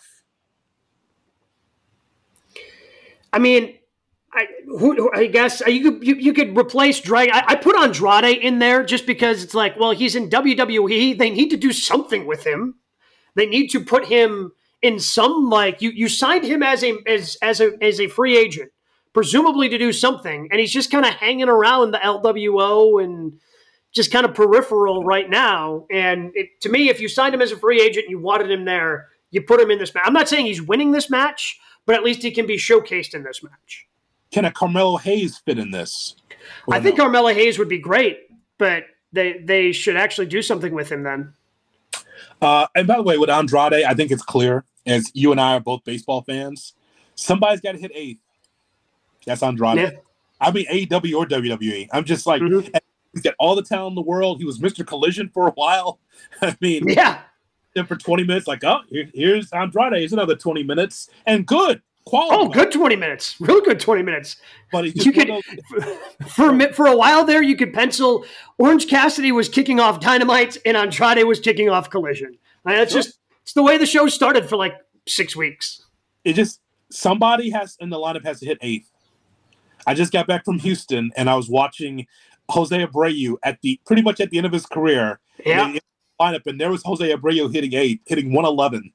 I
mean, I who, I guess you could you, you could replace Drag. I, I put Andrade in there just because it's like, well, he's in W W E. They need to do something with him. They need to put him in some like you. You signed him as a as as a as a free agent, presumably to do something, and he's just kind of hanging around the L W O and just kind of peripheral right now. And it, to me, if you signed him as a free agent and you wanted him there, you put him in this match. I'm not saying he's winning this match, but at least he can be showcased in this match.
Can a Carmelo Hayes fit in this?
I think no? Carmelo Hayes would be great, but they they should actually do something with him then.
Uh, and by the way, with Andrade, I think it's clear, as you and I are both baseball fans, somebody's got to hit eighth. That's Andrade. Yeah. I mean, A E W or W W E. I'm just like, mm-hmm. He's got all the talent in the world. He was Mister Collision for a while. I mean,
yeah.
Then for twenty minutes, like, oh, here, here's Andrade. Here's another twenty minutes. And good. Quality.
Oh, good twenty minutes. Real good twenty minutes.
But
you could, for, for a while there, you could pencil Orange Cassidy was kicking off Dynamite and Andrade was kicking off Collision. I mean, that's just it's the way the show started for like six weeks.
It just, somebody has in the lineup has to hit eighth. I just got back from Houston and I was watching Jose Abreu at the pretty much at the end of his career.
Yeah.
And lineup, and there was Jose Abreu hitting eighth, hitting one eleven.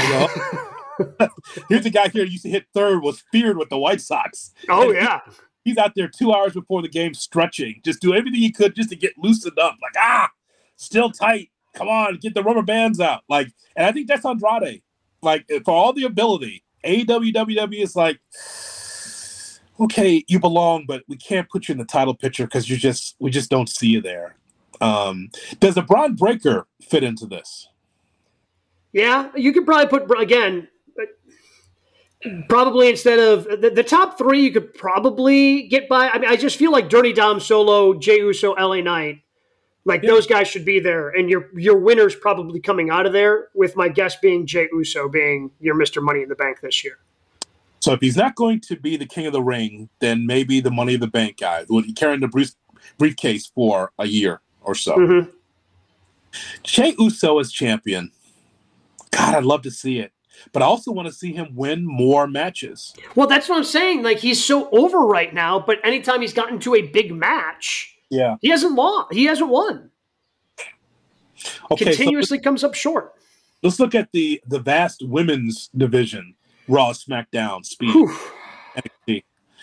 Here's a guy here who used to hit third, was feared with the White Sox.
Oh,
and
yeah.
He, he's out there two hours before the game stretching, just do everything he could just to get loosened up. Like, ah, still tight. Come on, get the rubber bands out. Like, and I think that's Andrade. Like, for all the ability, A E W, W W E is like, okay, you belong, but we can't put you in the title picture because you just we just don't see you there. Um, does a Braun Breaker fit into this?
Yeah, you could probably put, again, probably instead of the, the top three, you could probably get by. I mean, I just feel like Dirty Dom, Solo, Jey Uso, L A Knight, like yeah. those guys should be there. And your your winner's probably coming out of there, with my guess being Jey Uso being your Mister Money in the Bank this year.
So if he's not going to be the King of the Ring, then maybe the Money in the Bank guy, will be carrying the brief, briefcase for a year or so.
Mm-hmm.
Jey Uso as champion. God, I'd love to see it. But I also want to see him win more matches.
Well, that's what I'm saying. Like, he's so over right now, but anytime he's gotten to a big match,
yeah,
he hasn't lost. He hasn't won.
Okay,
Continuously
so
comes up short.
Let's look at the, the vast women's division. Raw, SmackDown, Speed,
Whew.
N X T.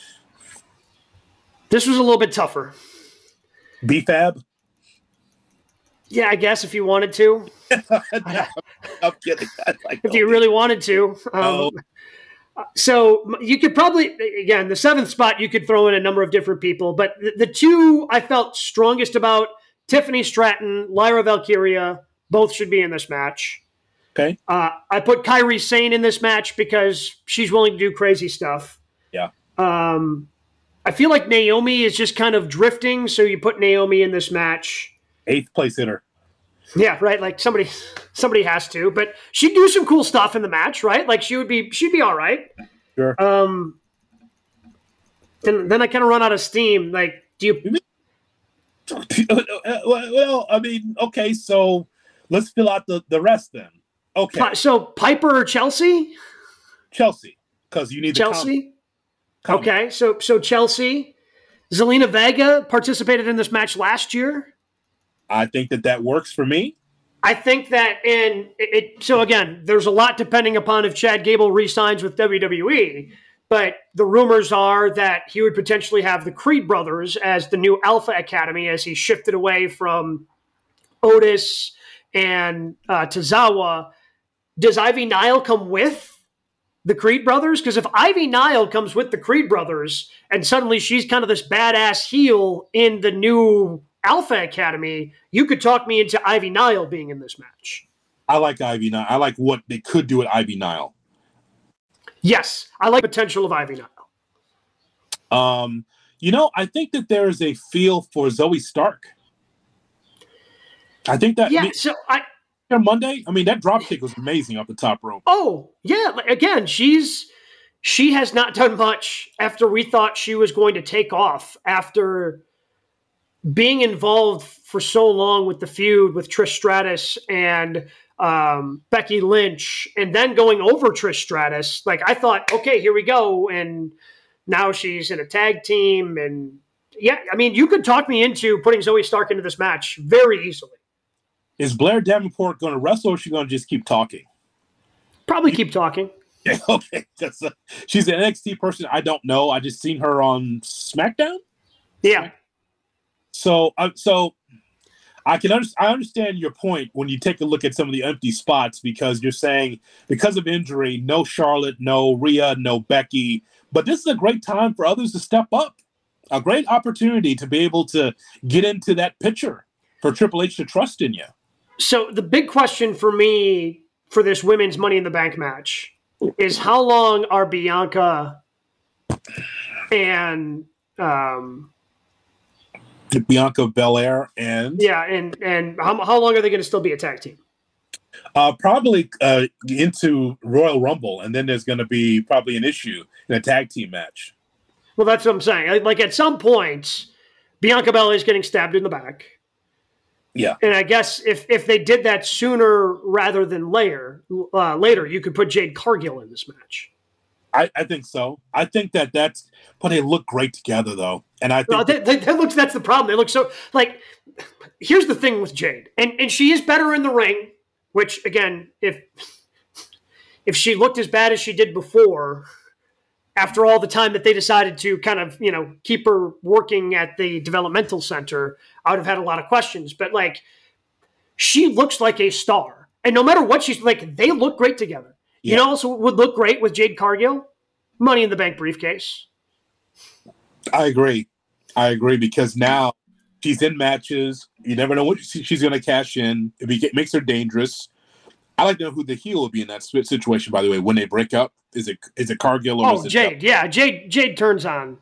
This was a little bit tougher.
B-Fab?
Yeah, I guess if you wanted to.
I'm kidding. Like,
if you really wanted to. Um,
oh.
So you could probably, again, the seventh spot, you could throw in a number of different people. But the, the two I felt strongest about, Tiffany Stratton, Lyra Valkyria, both should be in this match.
Okay.
Uh, I put Kairi Sane in this match because she's willing to do crazy stuff.
Yeah.
Um, I feel like Naomi is just kind of drifting, so you put Naomi in this match.
Eighth place hitter.
Yeah, right. Like somebody, somebody has to, but she'd do some cool stuff in the match, right? Like she would be, she'd be all right.
Sure.
Um. Then, then I kind of run out of steam. Like, do you?
Well, I mean, okay, so Let's fill out the, the rest then. Okay.
So Piper or Chelsea?
Chelsea, because you need
Chelsea.
The comment.
Okay, so so Chelsea. Zelina Vega participated in this match last year.
I think that that works for me.
I think that in it. So again, there's a lot depending upon if Chad Gable re-signs with W W E. But the rumors are that he would potentially have the Creed brothers as the new Alpha Academy as he shifted away from Otis and uh, Tozawa. Does Ivy Nile come with the Creed brothers? Because if Ivy Nile comes with the Creed brothers and suddenly she's kind of this badass heel in the new Alpha Academy, you could talk me into Ivy Nile being in this match.
I like Ivy Nile. I like what they could do with Ivy Nile.
Yes, I like the potential of Ivy Nile.
Um, you know, I think that there is a feel for Zoe Stark. I think that.
Yeah,
I mean,
so I.
Monday, I mean, that drop kick was amazing off the top rope.
Oh, yeah. Again, she's she has not done much after we thought she was going to take off after being involved for so long with the feud with Trish Stratus and um, Becky Lynch, and then going over Trish Stratus. Like, I thought, okay, here we go. And now she's in a tag team. And yeah, I mean, you could talk me into putting Zoe Stark into this match very easily.
Is Blair Davenport going to wrestle, or is she going to just keep talking?
Probably keep talking.
Yeah, okay. That's a, she's an N X T person. I don't know. I just seen her on SmackDown.
Yeah.
So, uh, so I can under, I understand your point when you take a look at some of the empty spots, because you're saying because of injury, no Charlotte, no Rhea, no Becky. But this is a great time for others to step up. A great opportunity to be able to get into that picture for Triple H to trust in you.
So the big question for me for this women's Money in the Bank match is how long are Bianca and um,
Bianca Belair and
yeah, and and how, how long are they going to still be a tag team?
Uh, probably uh, into Royal Rumble, and then there's going to be probably an issue in a tag team match.
Well, that's what I'm saying. Like at some point, Bianca Belair is getting stabbed in the back.
Yeah,
and I guess if if they did that sooner rather than later, uh, later you could put Jade Cargill in this match.
I, I think so. I think that that's, but they look great together though, and I think
no, they, they, that looks that's the problem. They look so like. Here's the thing with Jade, and and she is better in the ring. Which again, if if she looked as bad as she did before, after all the time that they decided to kind of, you know, keep her working at the developmental center, I would have had a lot of questions. But like, she looks like a star. And no matter what she's like, they look great together. Yeah. You know, also would look great with Jade Cargill, Money in the Bank briefcase.
I agree. I agree, because now she's in matches. You never know what she's going to cash in. It makes her dangerous. I like to know who the heel will be in that situation, by the way, when they break up. Is it is it Cargill or
oh,
is it
Jade? Yeah, Jade Jade turns on.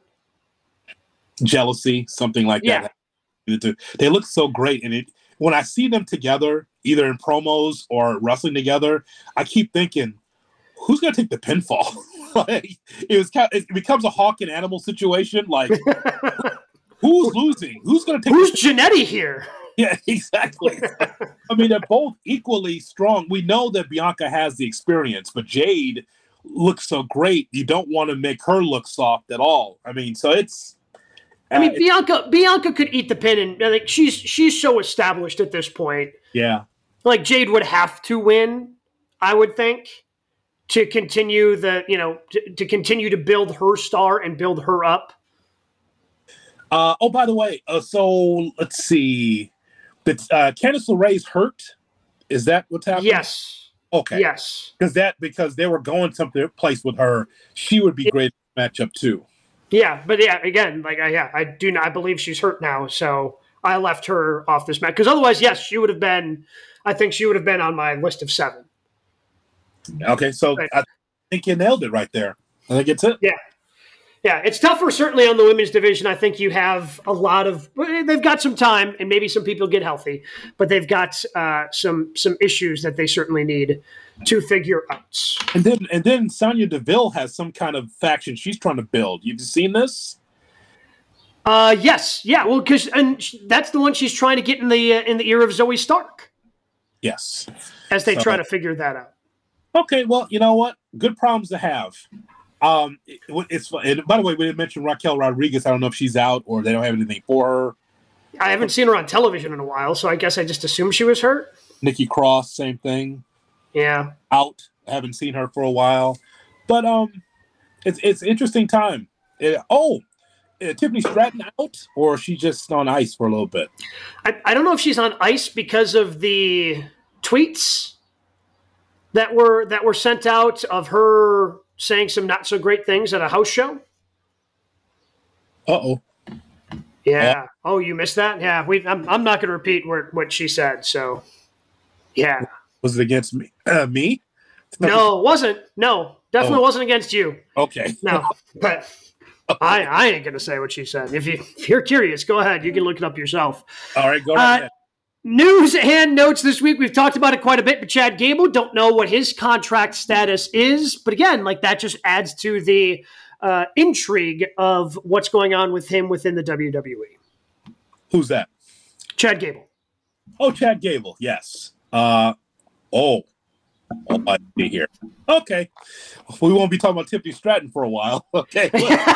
Jealousy, something like
yeah.
that. They look so great. And it, when I see them together, either in promos or wrestling together, I keep thinking, who's going to take the pinfall? Like, it, was, it becomes a hawk and animal situation. Like, who's losing? Who's going to take
Who's
the
Jannetty here?
Yeah, exactly. I mean, they're both equally strong. We know that Bianca has the experience, but Jade looks so great. You don't want to make her look soft at all. I mean, so it's. Uh,
I mean, Bianca. Bianca could eat the pin, and like she's she's so established at this point.
Yeah.
Like Jade would have to win, I would think, to continue the you know to, to continue to build her star and build her up.
Uh, oh, by the way, uh, so let's see. But uh, Candice LeRae's hurt. Is that what's happening?
Yes.
Okay.
Yes.
Because that because they were going someplace with her, she would be great matchup too.
Yeah, but yeah, again, like I yeah, I do not I believe she's hurt now, so I left her off this match because otherwise, yes, she would have been. I think she would have been on my list of seven.
Okay, so right. I think you nailed it right there. I think it's it.
Yeah. Yeah, it's tougher certainly on the women's division. I think you have a lot of they've got some time and maybe some people get healthy, but they've got uh, some some issues that they certainly need to figure out.
And then and then Sonya Deville has some kind of faction she's trying to build. You've seen this?
Uh, yes, yeah. Well, because and that's the one she's trying to get in the uh, in the ear of Zoe Stark.
Yes.
As they
so,
try to figure that out.
Okay, well, you know what? Good problems to have. Um, it, it's and by the way, we didn't mention Raquel Rodriguez. I don't know if she's out or they don't have anything for her.
I haven't seen her on television in a while, so I guess I just assumed she was hurt.
Nikki Cross, same thing.
Yeah,
out. I haven't seen her for a while, but um, it's it's interesting time. It, oh, uh, Tiffany Stratton out, or is she just on ice for a little bit?
I, I don't know if she's on ice because of the tweets that were that were sent out of her saying some not so great things at a house show.
Uh oh.
Yeah. Oh, you missed that? Yeah. We. I'm. I'm not going to repeat what what she said. So. Yeah.
Was it against me? Uh, me?
No, it wasn't. No, definitely
Oh.
wasn't against you.
Okay.
No, but I I ain't going to say what she said. If, you, if you're curious, go ahead. You can look it up yourself.
All right, go right
Uh,
ahead.
News and notes this week. We've talked about it quite a bit, but Chad Gable, don't know what his contract status is. But again, like that just adds to the uh, intrigue of what's going on with him within the W W E.
Who's that?
Chad Gable.
Oh, Chad Gable. Yes. Uh, oh. Oh, I see here. Okay. We won't be talking about Tiffany Stratton for a while. Okay.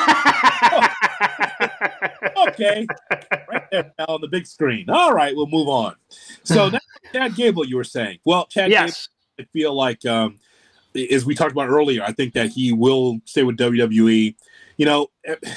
Okay. Right there now on the big screen. All right, we'll move on. So now Chad Gable, you were saying. Well, Chad
Yes.
Gable, I feel like, um, as we talked about earlier, I think that he will stay with W W E. You know,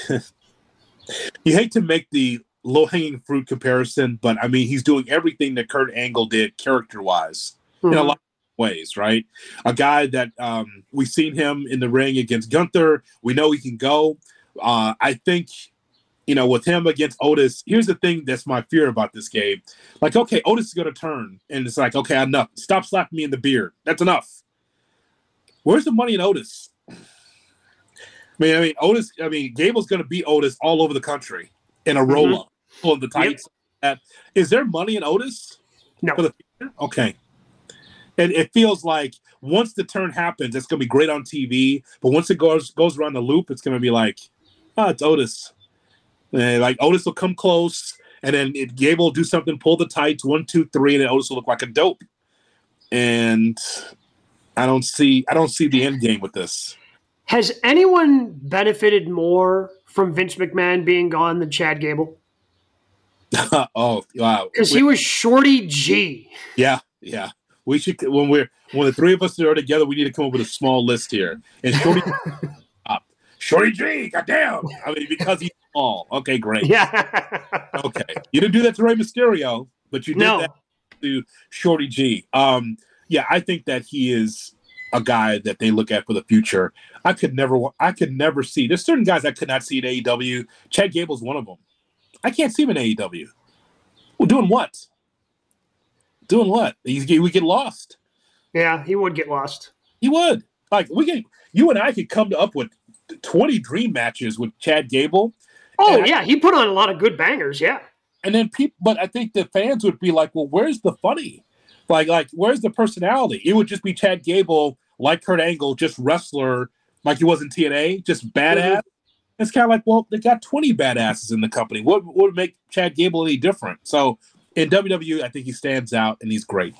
you hate to make the low-hanging fruit comparison, but, I mean, he's doing everything that Kurt Angle did character-wise
Mhm.
in a lot of ways, right? A guy that um, we've seen him in the ring against Gunther. We know he can go. Uh, I think, you know, with him against Otis, here's the thing that's my fear about this game. Like, okay, Otis is going to turn, and it's like, okay, enough. Stop slapping me in the beard. That's enough. Where's the money in Otis? I mean, I mean, Otis, I mean, Gable's going to beat Otis all over the country in a roll-up, mm-hmm. pulling the tights. Yep. Is there money in Otis?
No.
For the future? Okay. And it feels like once the turn happens, it's going to be great on T V. But once it goes goes around the loop, it's going to be like, oh, it's Otis. And like Otis will come close, and then it, Gable will do something, pull the tights, one, two, three, and then Otis will look like a dope. And I don't see, I don't see the end game with this.
Has anyone benefited more from Vince McMahon being gone than Chad Gable?
Oh, wow!
Because he was Shorty G.
Yeah, yeah. We should when we're when the three of us are together, we need to come up with a small list here. And Shorty, uh, Shorty G, goddamn! I mean, because he's small. Okay, great.
Yeah.
Okay, you didn't do that to Rey Mysterio, but you did
No.
that to Shorty G. Um, yeah, I think that he is a guy that they look at for the future. I could never, I could never see. There's certain guys I could not see in A E W. Chad Gable's one of them. I can't see him in A E W. Well, doing what? Doing what? He, he would get lost.
Yeah, he would get lost.
He would. Like we could, you and I could come up with twenty dream matches with Chad Gable.
Oh
and
yeah,
I,
he put on a lot of good bangers. Yeah.
And then people, but I think the fans would be like, "Well, where's the funny? Like, like where's the personality?" It would just be Chad Gable, like Kurt Angle, just wrestler, like he was in T N A, just badass. Mm-hmm. It's kind of like, well, they got twenty badasses in the company. What, what would make Chad Gable any different? So in W W E, I think he stands out and he's great.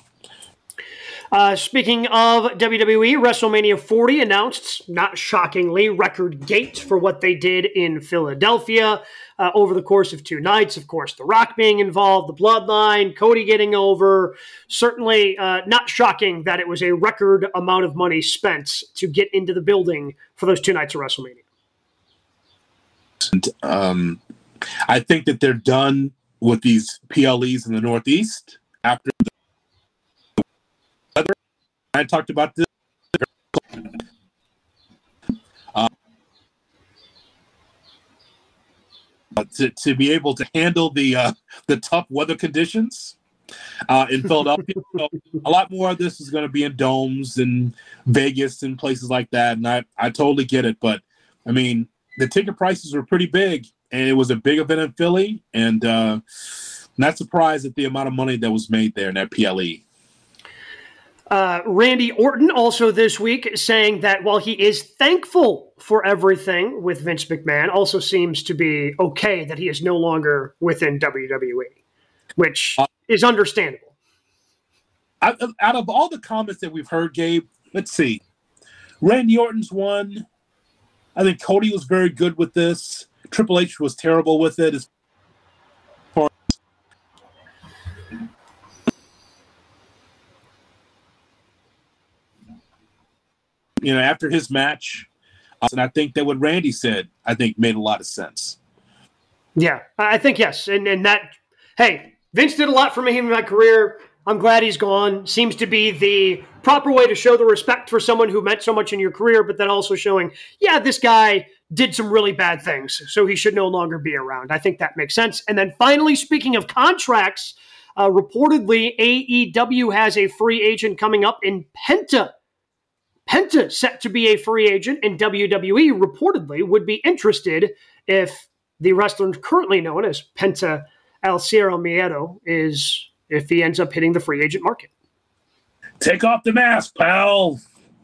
Uh, speaking of W W E, WrestleMania forty announced, not shockingly, record gate for what they did in Philadelphia uh, over the course of two nights. Of course, The Rock being involved, the Bloodline, Cody getting over. Certainly uh, not shocking that it was a record amount of money spent to get into the building for those two nights of WrestleMania.
And, um, I think that they're done with these P L Es in the Northeast after the weather. I talked about this. Uh, to, to be able to handle the uh, the tough weather conditions uh, in Philadelphia. So a lot more of this is going to be in domes and Vegas and places like that. And I, I totally get it. But, I mean, the ticket prices were pretty big, and it was a big event in Philly, and uh, not surprised at the amount of money that was made there in that P L E.
Uh, Randy Orton also this week saying that while he is thankful for everything with Vince McMahon, also seems to be okay that he is no longer within W W E, which uh, is understandable.
I, out of all the comments that we've heard, Gabe, let's see. Randy Orton's one. I think Cody was very good with this. Triple H was terrible with it. As far as you know, after his match, uh, and I think that what Randy said, I think made a lot of sense.
Yeah, I think yes. And and that, hey, Vince did a lot for me in my career. I'm glad he's gone. Seems to be the proper way to show the respect for someone who meant so much in your career, but then also showing, yeah, this guy did some really bad things, so he should no longer be around. I think that makes sense. And then finally, speaking of contracts, uh, reportedly A E W has a free agent coming up in Penta. Penta set to be a free agent, and W W E reportedly would be interested if the wrestler currently known as Penta El Cero Miedo is, if he ends up hitting the free agent market.
Take off the mask, pal.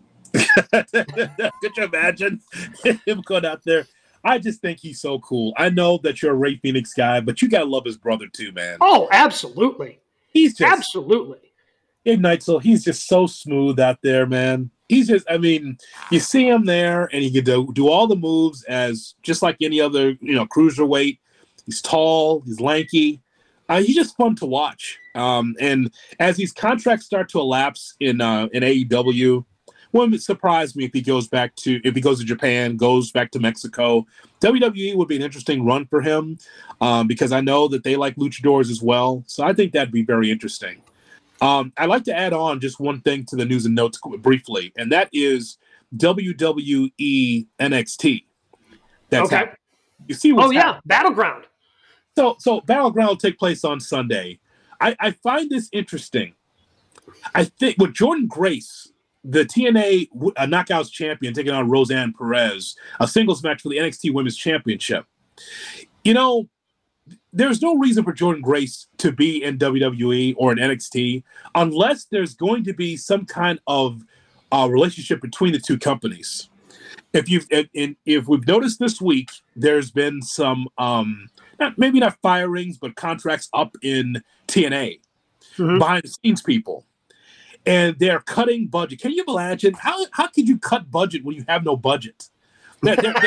Could you imagine him going out there? I just think he's so cool. I know that you're a Ray Phoenix guy, but you got to love his brother too, man.
Oh, absolutely.
He's just,
absolutely.
Gabe Neitzel, he's just so smooth out there, man. He's just, I mean, you see him there, and he can do, do all the moves as just like any other, you know, cruiserweight. He's tall, he's lanky. Uh, he's just fun to watch. Um, and as these contracts start to elapse in uh, in A E W, wouldn't surprise me if he goes back to if he goes to Japan, goes back to Mexico. W W E would be an interesting run for him um, because I know that they like luchadors as well. So I think that'd be very interesting. Um, I'd like to add on just one thing to the news and notes briefly, and that is W W E N X T. That's
okay.
Happening. You see what's
Oh, yeah.
happening.
Battleground.
So, so Battleground will take place on Sunday. I, I find this interesting. I think with Jordan Grace, the T N A uh, Knockouts champion, taking on Roseanne Perez, a singles match for the N X T Women's Championship. You know, there's no reason for Jordan Grace to be in W W E or in N X T unless there's going to be some kind of uh, relationship between the two companies. If you've and if we've noticed this week, there's been some. Um, Not, maybe not firings, but contracts up in T N A, mm-hmm. behind the scenes people. And they're cutting budget. Can you imagine? How how could you cut budget when you have no budget? That, that,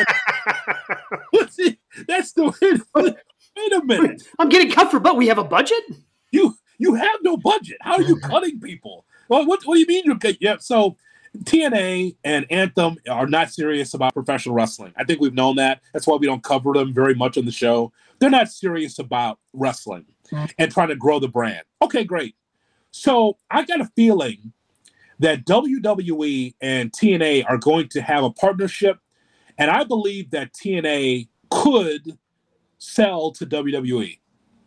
that, that's the wait, wait a minute.
I'm getting cut for, but we have a budget?
You you have no budget. How are you cutting people? Well, what, what do you mean you're cutting? Yeah, so T N A and Anthem are not serious about professional wrestling. I think we've known that. That's why we don't cover them very much on the show. They're not serious about wrestling and trying to grow the brand. Okay, great. So I got a feeling that W W E and T N A are going to have a partnership, and I believe that T N A could sell to W W E.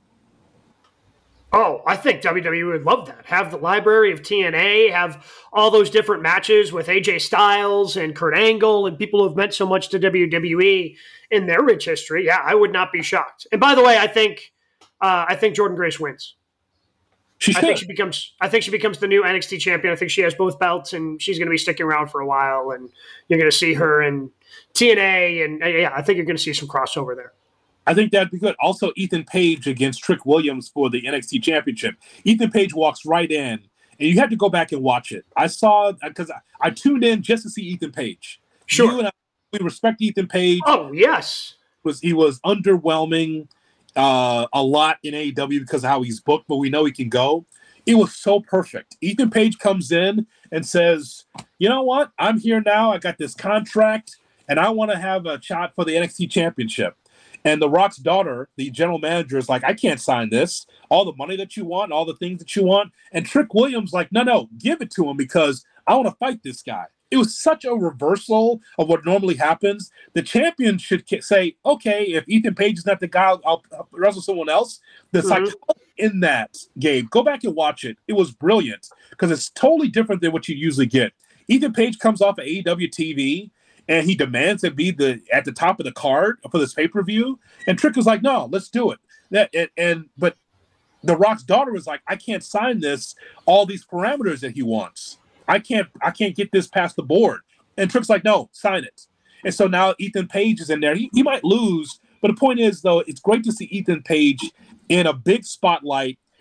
Oh, I think W W E would love that. Have the library of T N A, have all those different matches with A J Styles and Kurt Angle and people who have meant so much to W W E in their rich history. Yeah, I would not be shocked. And by the way, I think uh, I think Jordan Grace wins.
She
I think she becomes I think she becomes the new N X T champion. I think she has both belts, and she's going to be sticking around for a while. And you're going to see her in T N A, and uh, yeah, I think you're going to see some crossover there.
I think that'd be good. Also, Ethan Page against Trick Williams for the N X T Championship. Ethan Page walks right in, and you have to go back and watch it. I saw, because I, I tuned in just to see Ethan Page.
Sure.
You and I, we respect Ethan Page.
Oh, yes.
Was He was underwhelming uh, a lot in A E W because of how he's booked, but we know he can go. It was so perfect. Ethan Page comes in and says, you know what? I'm here now. I got this contract, and I want to have a shot for the N X T Championship. And The Rock's daughter, the general manager, is like, I can't sign this. All the money that you want, all the things that you want. And Trick Williams like, no, no, give it to him because I want to fight this guy. It was such a reversal of what normally happens. The champion should say, okay, if Ethan Page is not the guy, I'll, I'll wrestle someone else. The mm-hmm. psychology in that game, go back and watch it. It was brilliant because it's totally different than what you usually get. Ethan Page comes off of A E W T V, and he demands to be the at the top of the card for this pay-per-view. And Trick was like, no, let's do it. That and, and but The Rock's daughter was like, I can't sign this, all these parameters that he wants. I can't I can't get this past the board. And Trick's like, no, sign it. And so now Ethan Page is in there. He, he might lose, but the point is, though, it's great to see Ethan Page in a big spotlight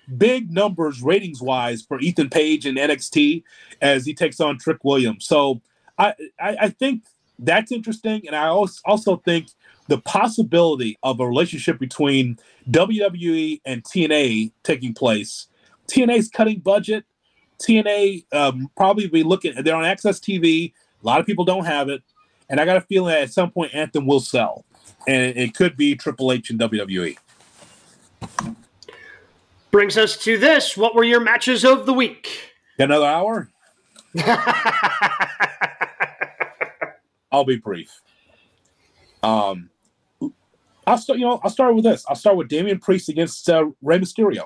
big numbers ratings wise for Ethan Page in N X T as he takes on Trick Williams. So I, I, I think that's interesting. And I also, also think the possibility of a relationship between W W E and T N A taking place. T N A's cutting budget. T N A um, probably be looking, they're on Access T V. A lot of people don't have it. And I got a feeling that at some point Anthem will sell. And it could be Triple H and W W E.
Brings us to this. What were your matches of the week?
Another hour? I'll be brief. Um, I'll start. You know, I'll start with this. I'll start with Damian Priest against uh, Rey Mysterio.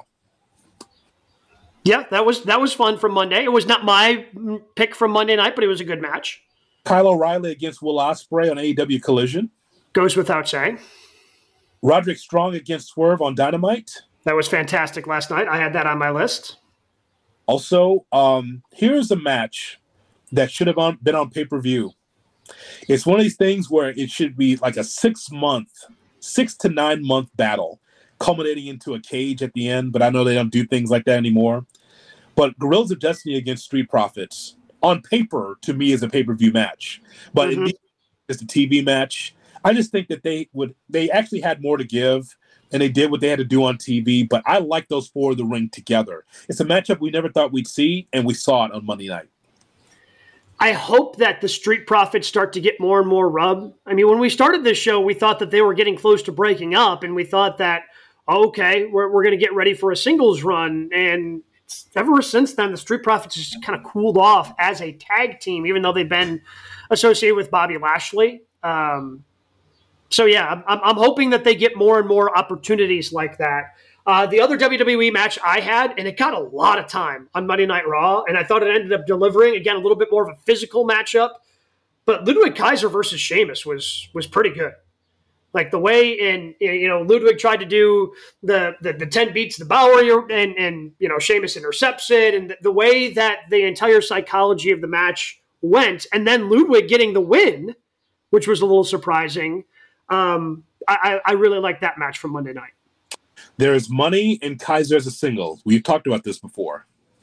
Yeah, that was that was fun from Monday. It was not my pick from Monday night, but it was a good match.
Kyle O'Reilly against Will Ospreay on A E W Collision.
Goes without saying.
Roderick Strong against Swerve on Dynamite.
That was fantastic last night. I had that on my list.
Also, um, here's a match that should have on, been on pay-per-view. It's one of these things where it should be like a six-month, six to nine-month battle culminating into a cage at the end, but I know they don't do things like that anymore. But Guerrillas of Destiny against Street Profits, on paper, to me, is a pay-per-view match. But mm-hmm. it's a T V match. I just think that they would they actually had more to give, and they did what they had to do on T V, but I like those four in the ring together. It's a matchup we never thought we'd see, and we saw it on Monday night.
I hope that the Street Profits start to get more and more rub. I mean, when we started this show, we thought that they were getting close to breaking up, and we thought that, okay, we're, we're going to get ready for a singles run, and ever since then, the Street Profits just kind of cooled off as a tag team, even though they've been associated with Bobby Lashley. Um, so, yeah, I'm, I'm hoping that they get more and more opportunities like that. Uh, the other W W E match I had, and it got a lot of time on Monday Night Raw, and I thought it ended up delivering, again, a little bit more of a physical matchup. But Ludwig Kaiser versus Sheamus was was pretty good. Like the way in, you know, Ludwig tried to do the the, the ten beats the Bowery, and, and, you know, Sheamus intercepts it, and the, the way that the entire psychology of the match went, and then Ludwig getting the win, which was a little surprising. Um, I, I really like that match from Monday night.
There is money in Kaiser as a single. We've talked about this before.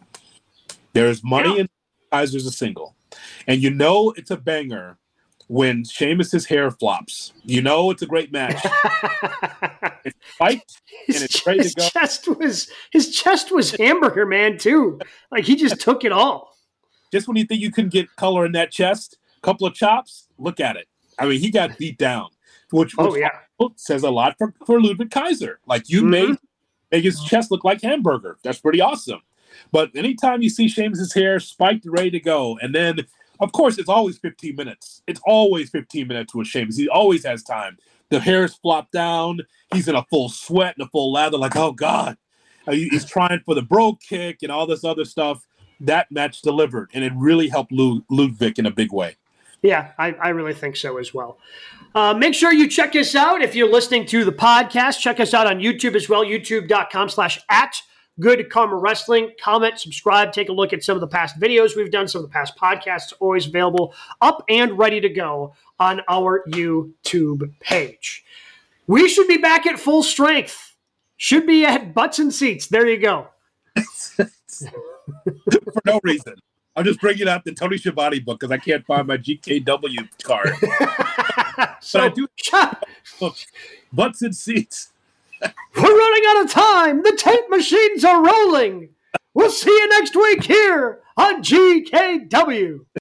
There is money yeah. in Kaiser as a single. And you know it's a banger when Sheamus's hair flops. You know it's a great match. It's spiked and it's ready to go.
His chest was, his chest was Hamburger Man, too. Like, he just took it all.
Just when you think you couldn't get color in that chest, a couple of chops, look at it. I mean, he got beat down. Which, which
oh, yeah.
says a lot for, for Ludwig Kaiser. Like, you mm-hmm. made make his chest look like Hamburger. That's pretty awesome. But anytime you see Sheamus's hair spiked and ready to go, and then, of course, it's always fifteen minutes. It's always fifteen minutes with Sheamus. He always has time. The hair's flopped down. He's in a full sweat and a full lather, like, oh, God. He's trying for the bro kick and all this other stuff. That match delivered, and it really helped Lud- Ludwig in a big way.
Yeah, I, I really think so as well. Uh, make sure you check us out if you're listening to the podcast. Check us out on YouTube as well, youtube.com slash at Good Karma Wrestling. Comment, subscribe, take a look at some of the past videos we've done, some of the past podcasts, always available up and ready to go on our YouTube page. We should be back at full strength. Should be at butts and seats. There you go.
For no reason. I'm just bringing out the Tony Schiavone book because I can't find my G K W card.
So,
but I do look, butts and seats.
We're running out of time. The tape machines are rolling. We'll see you next week here on G K W.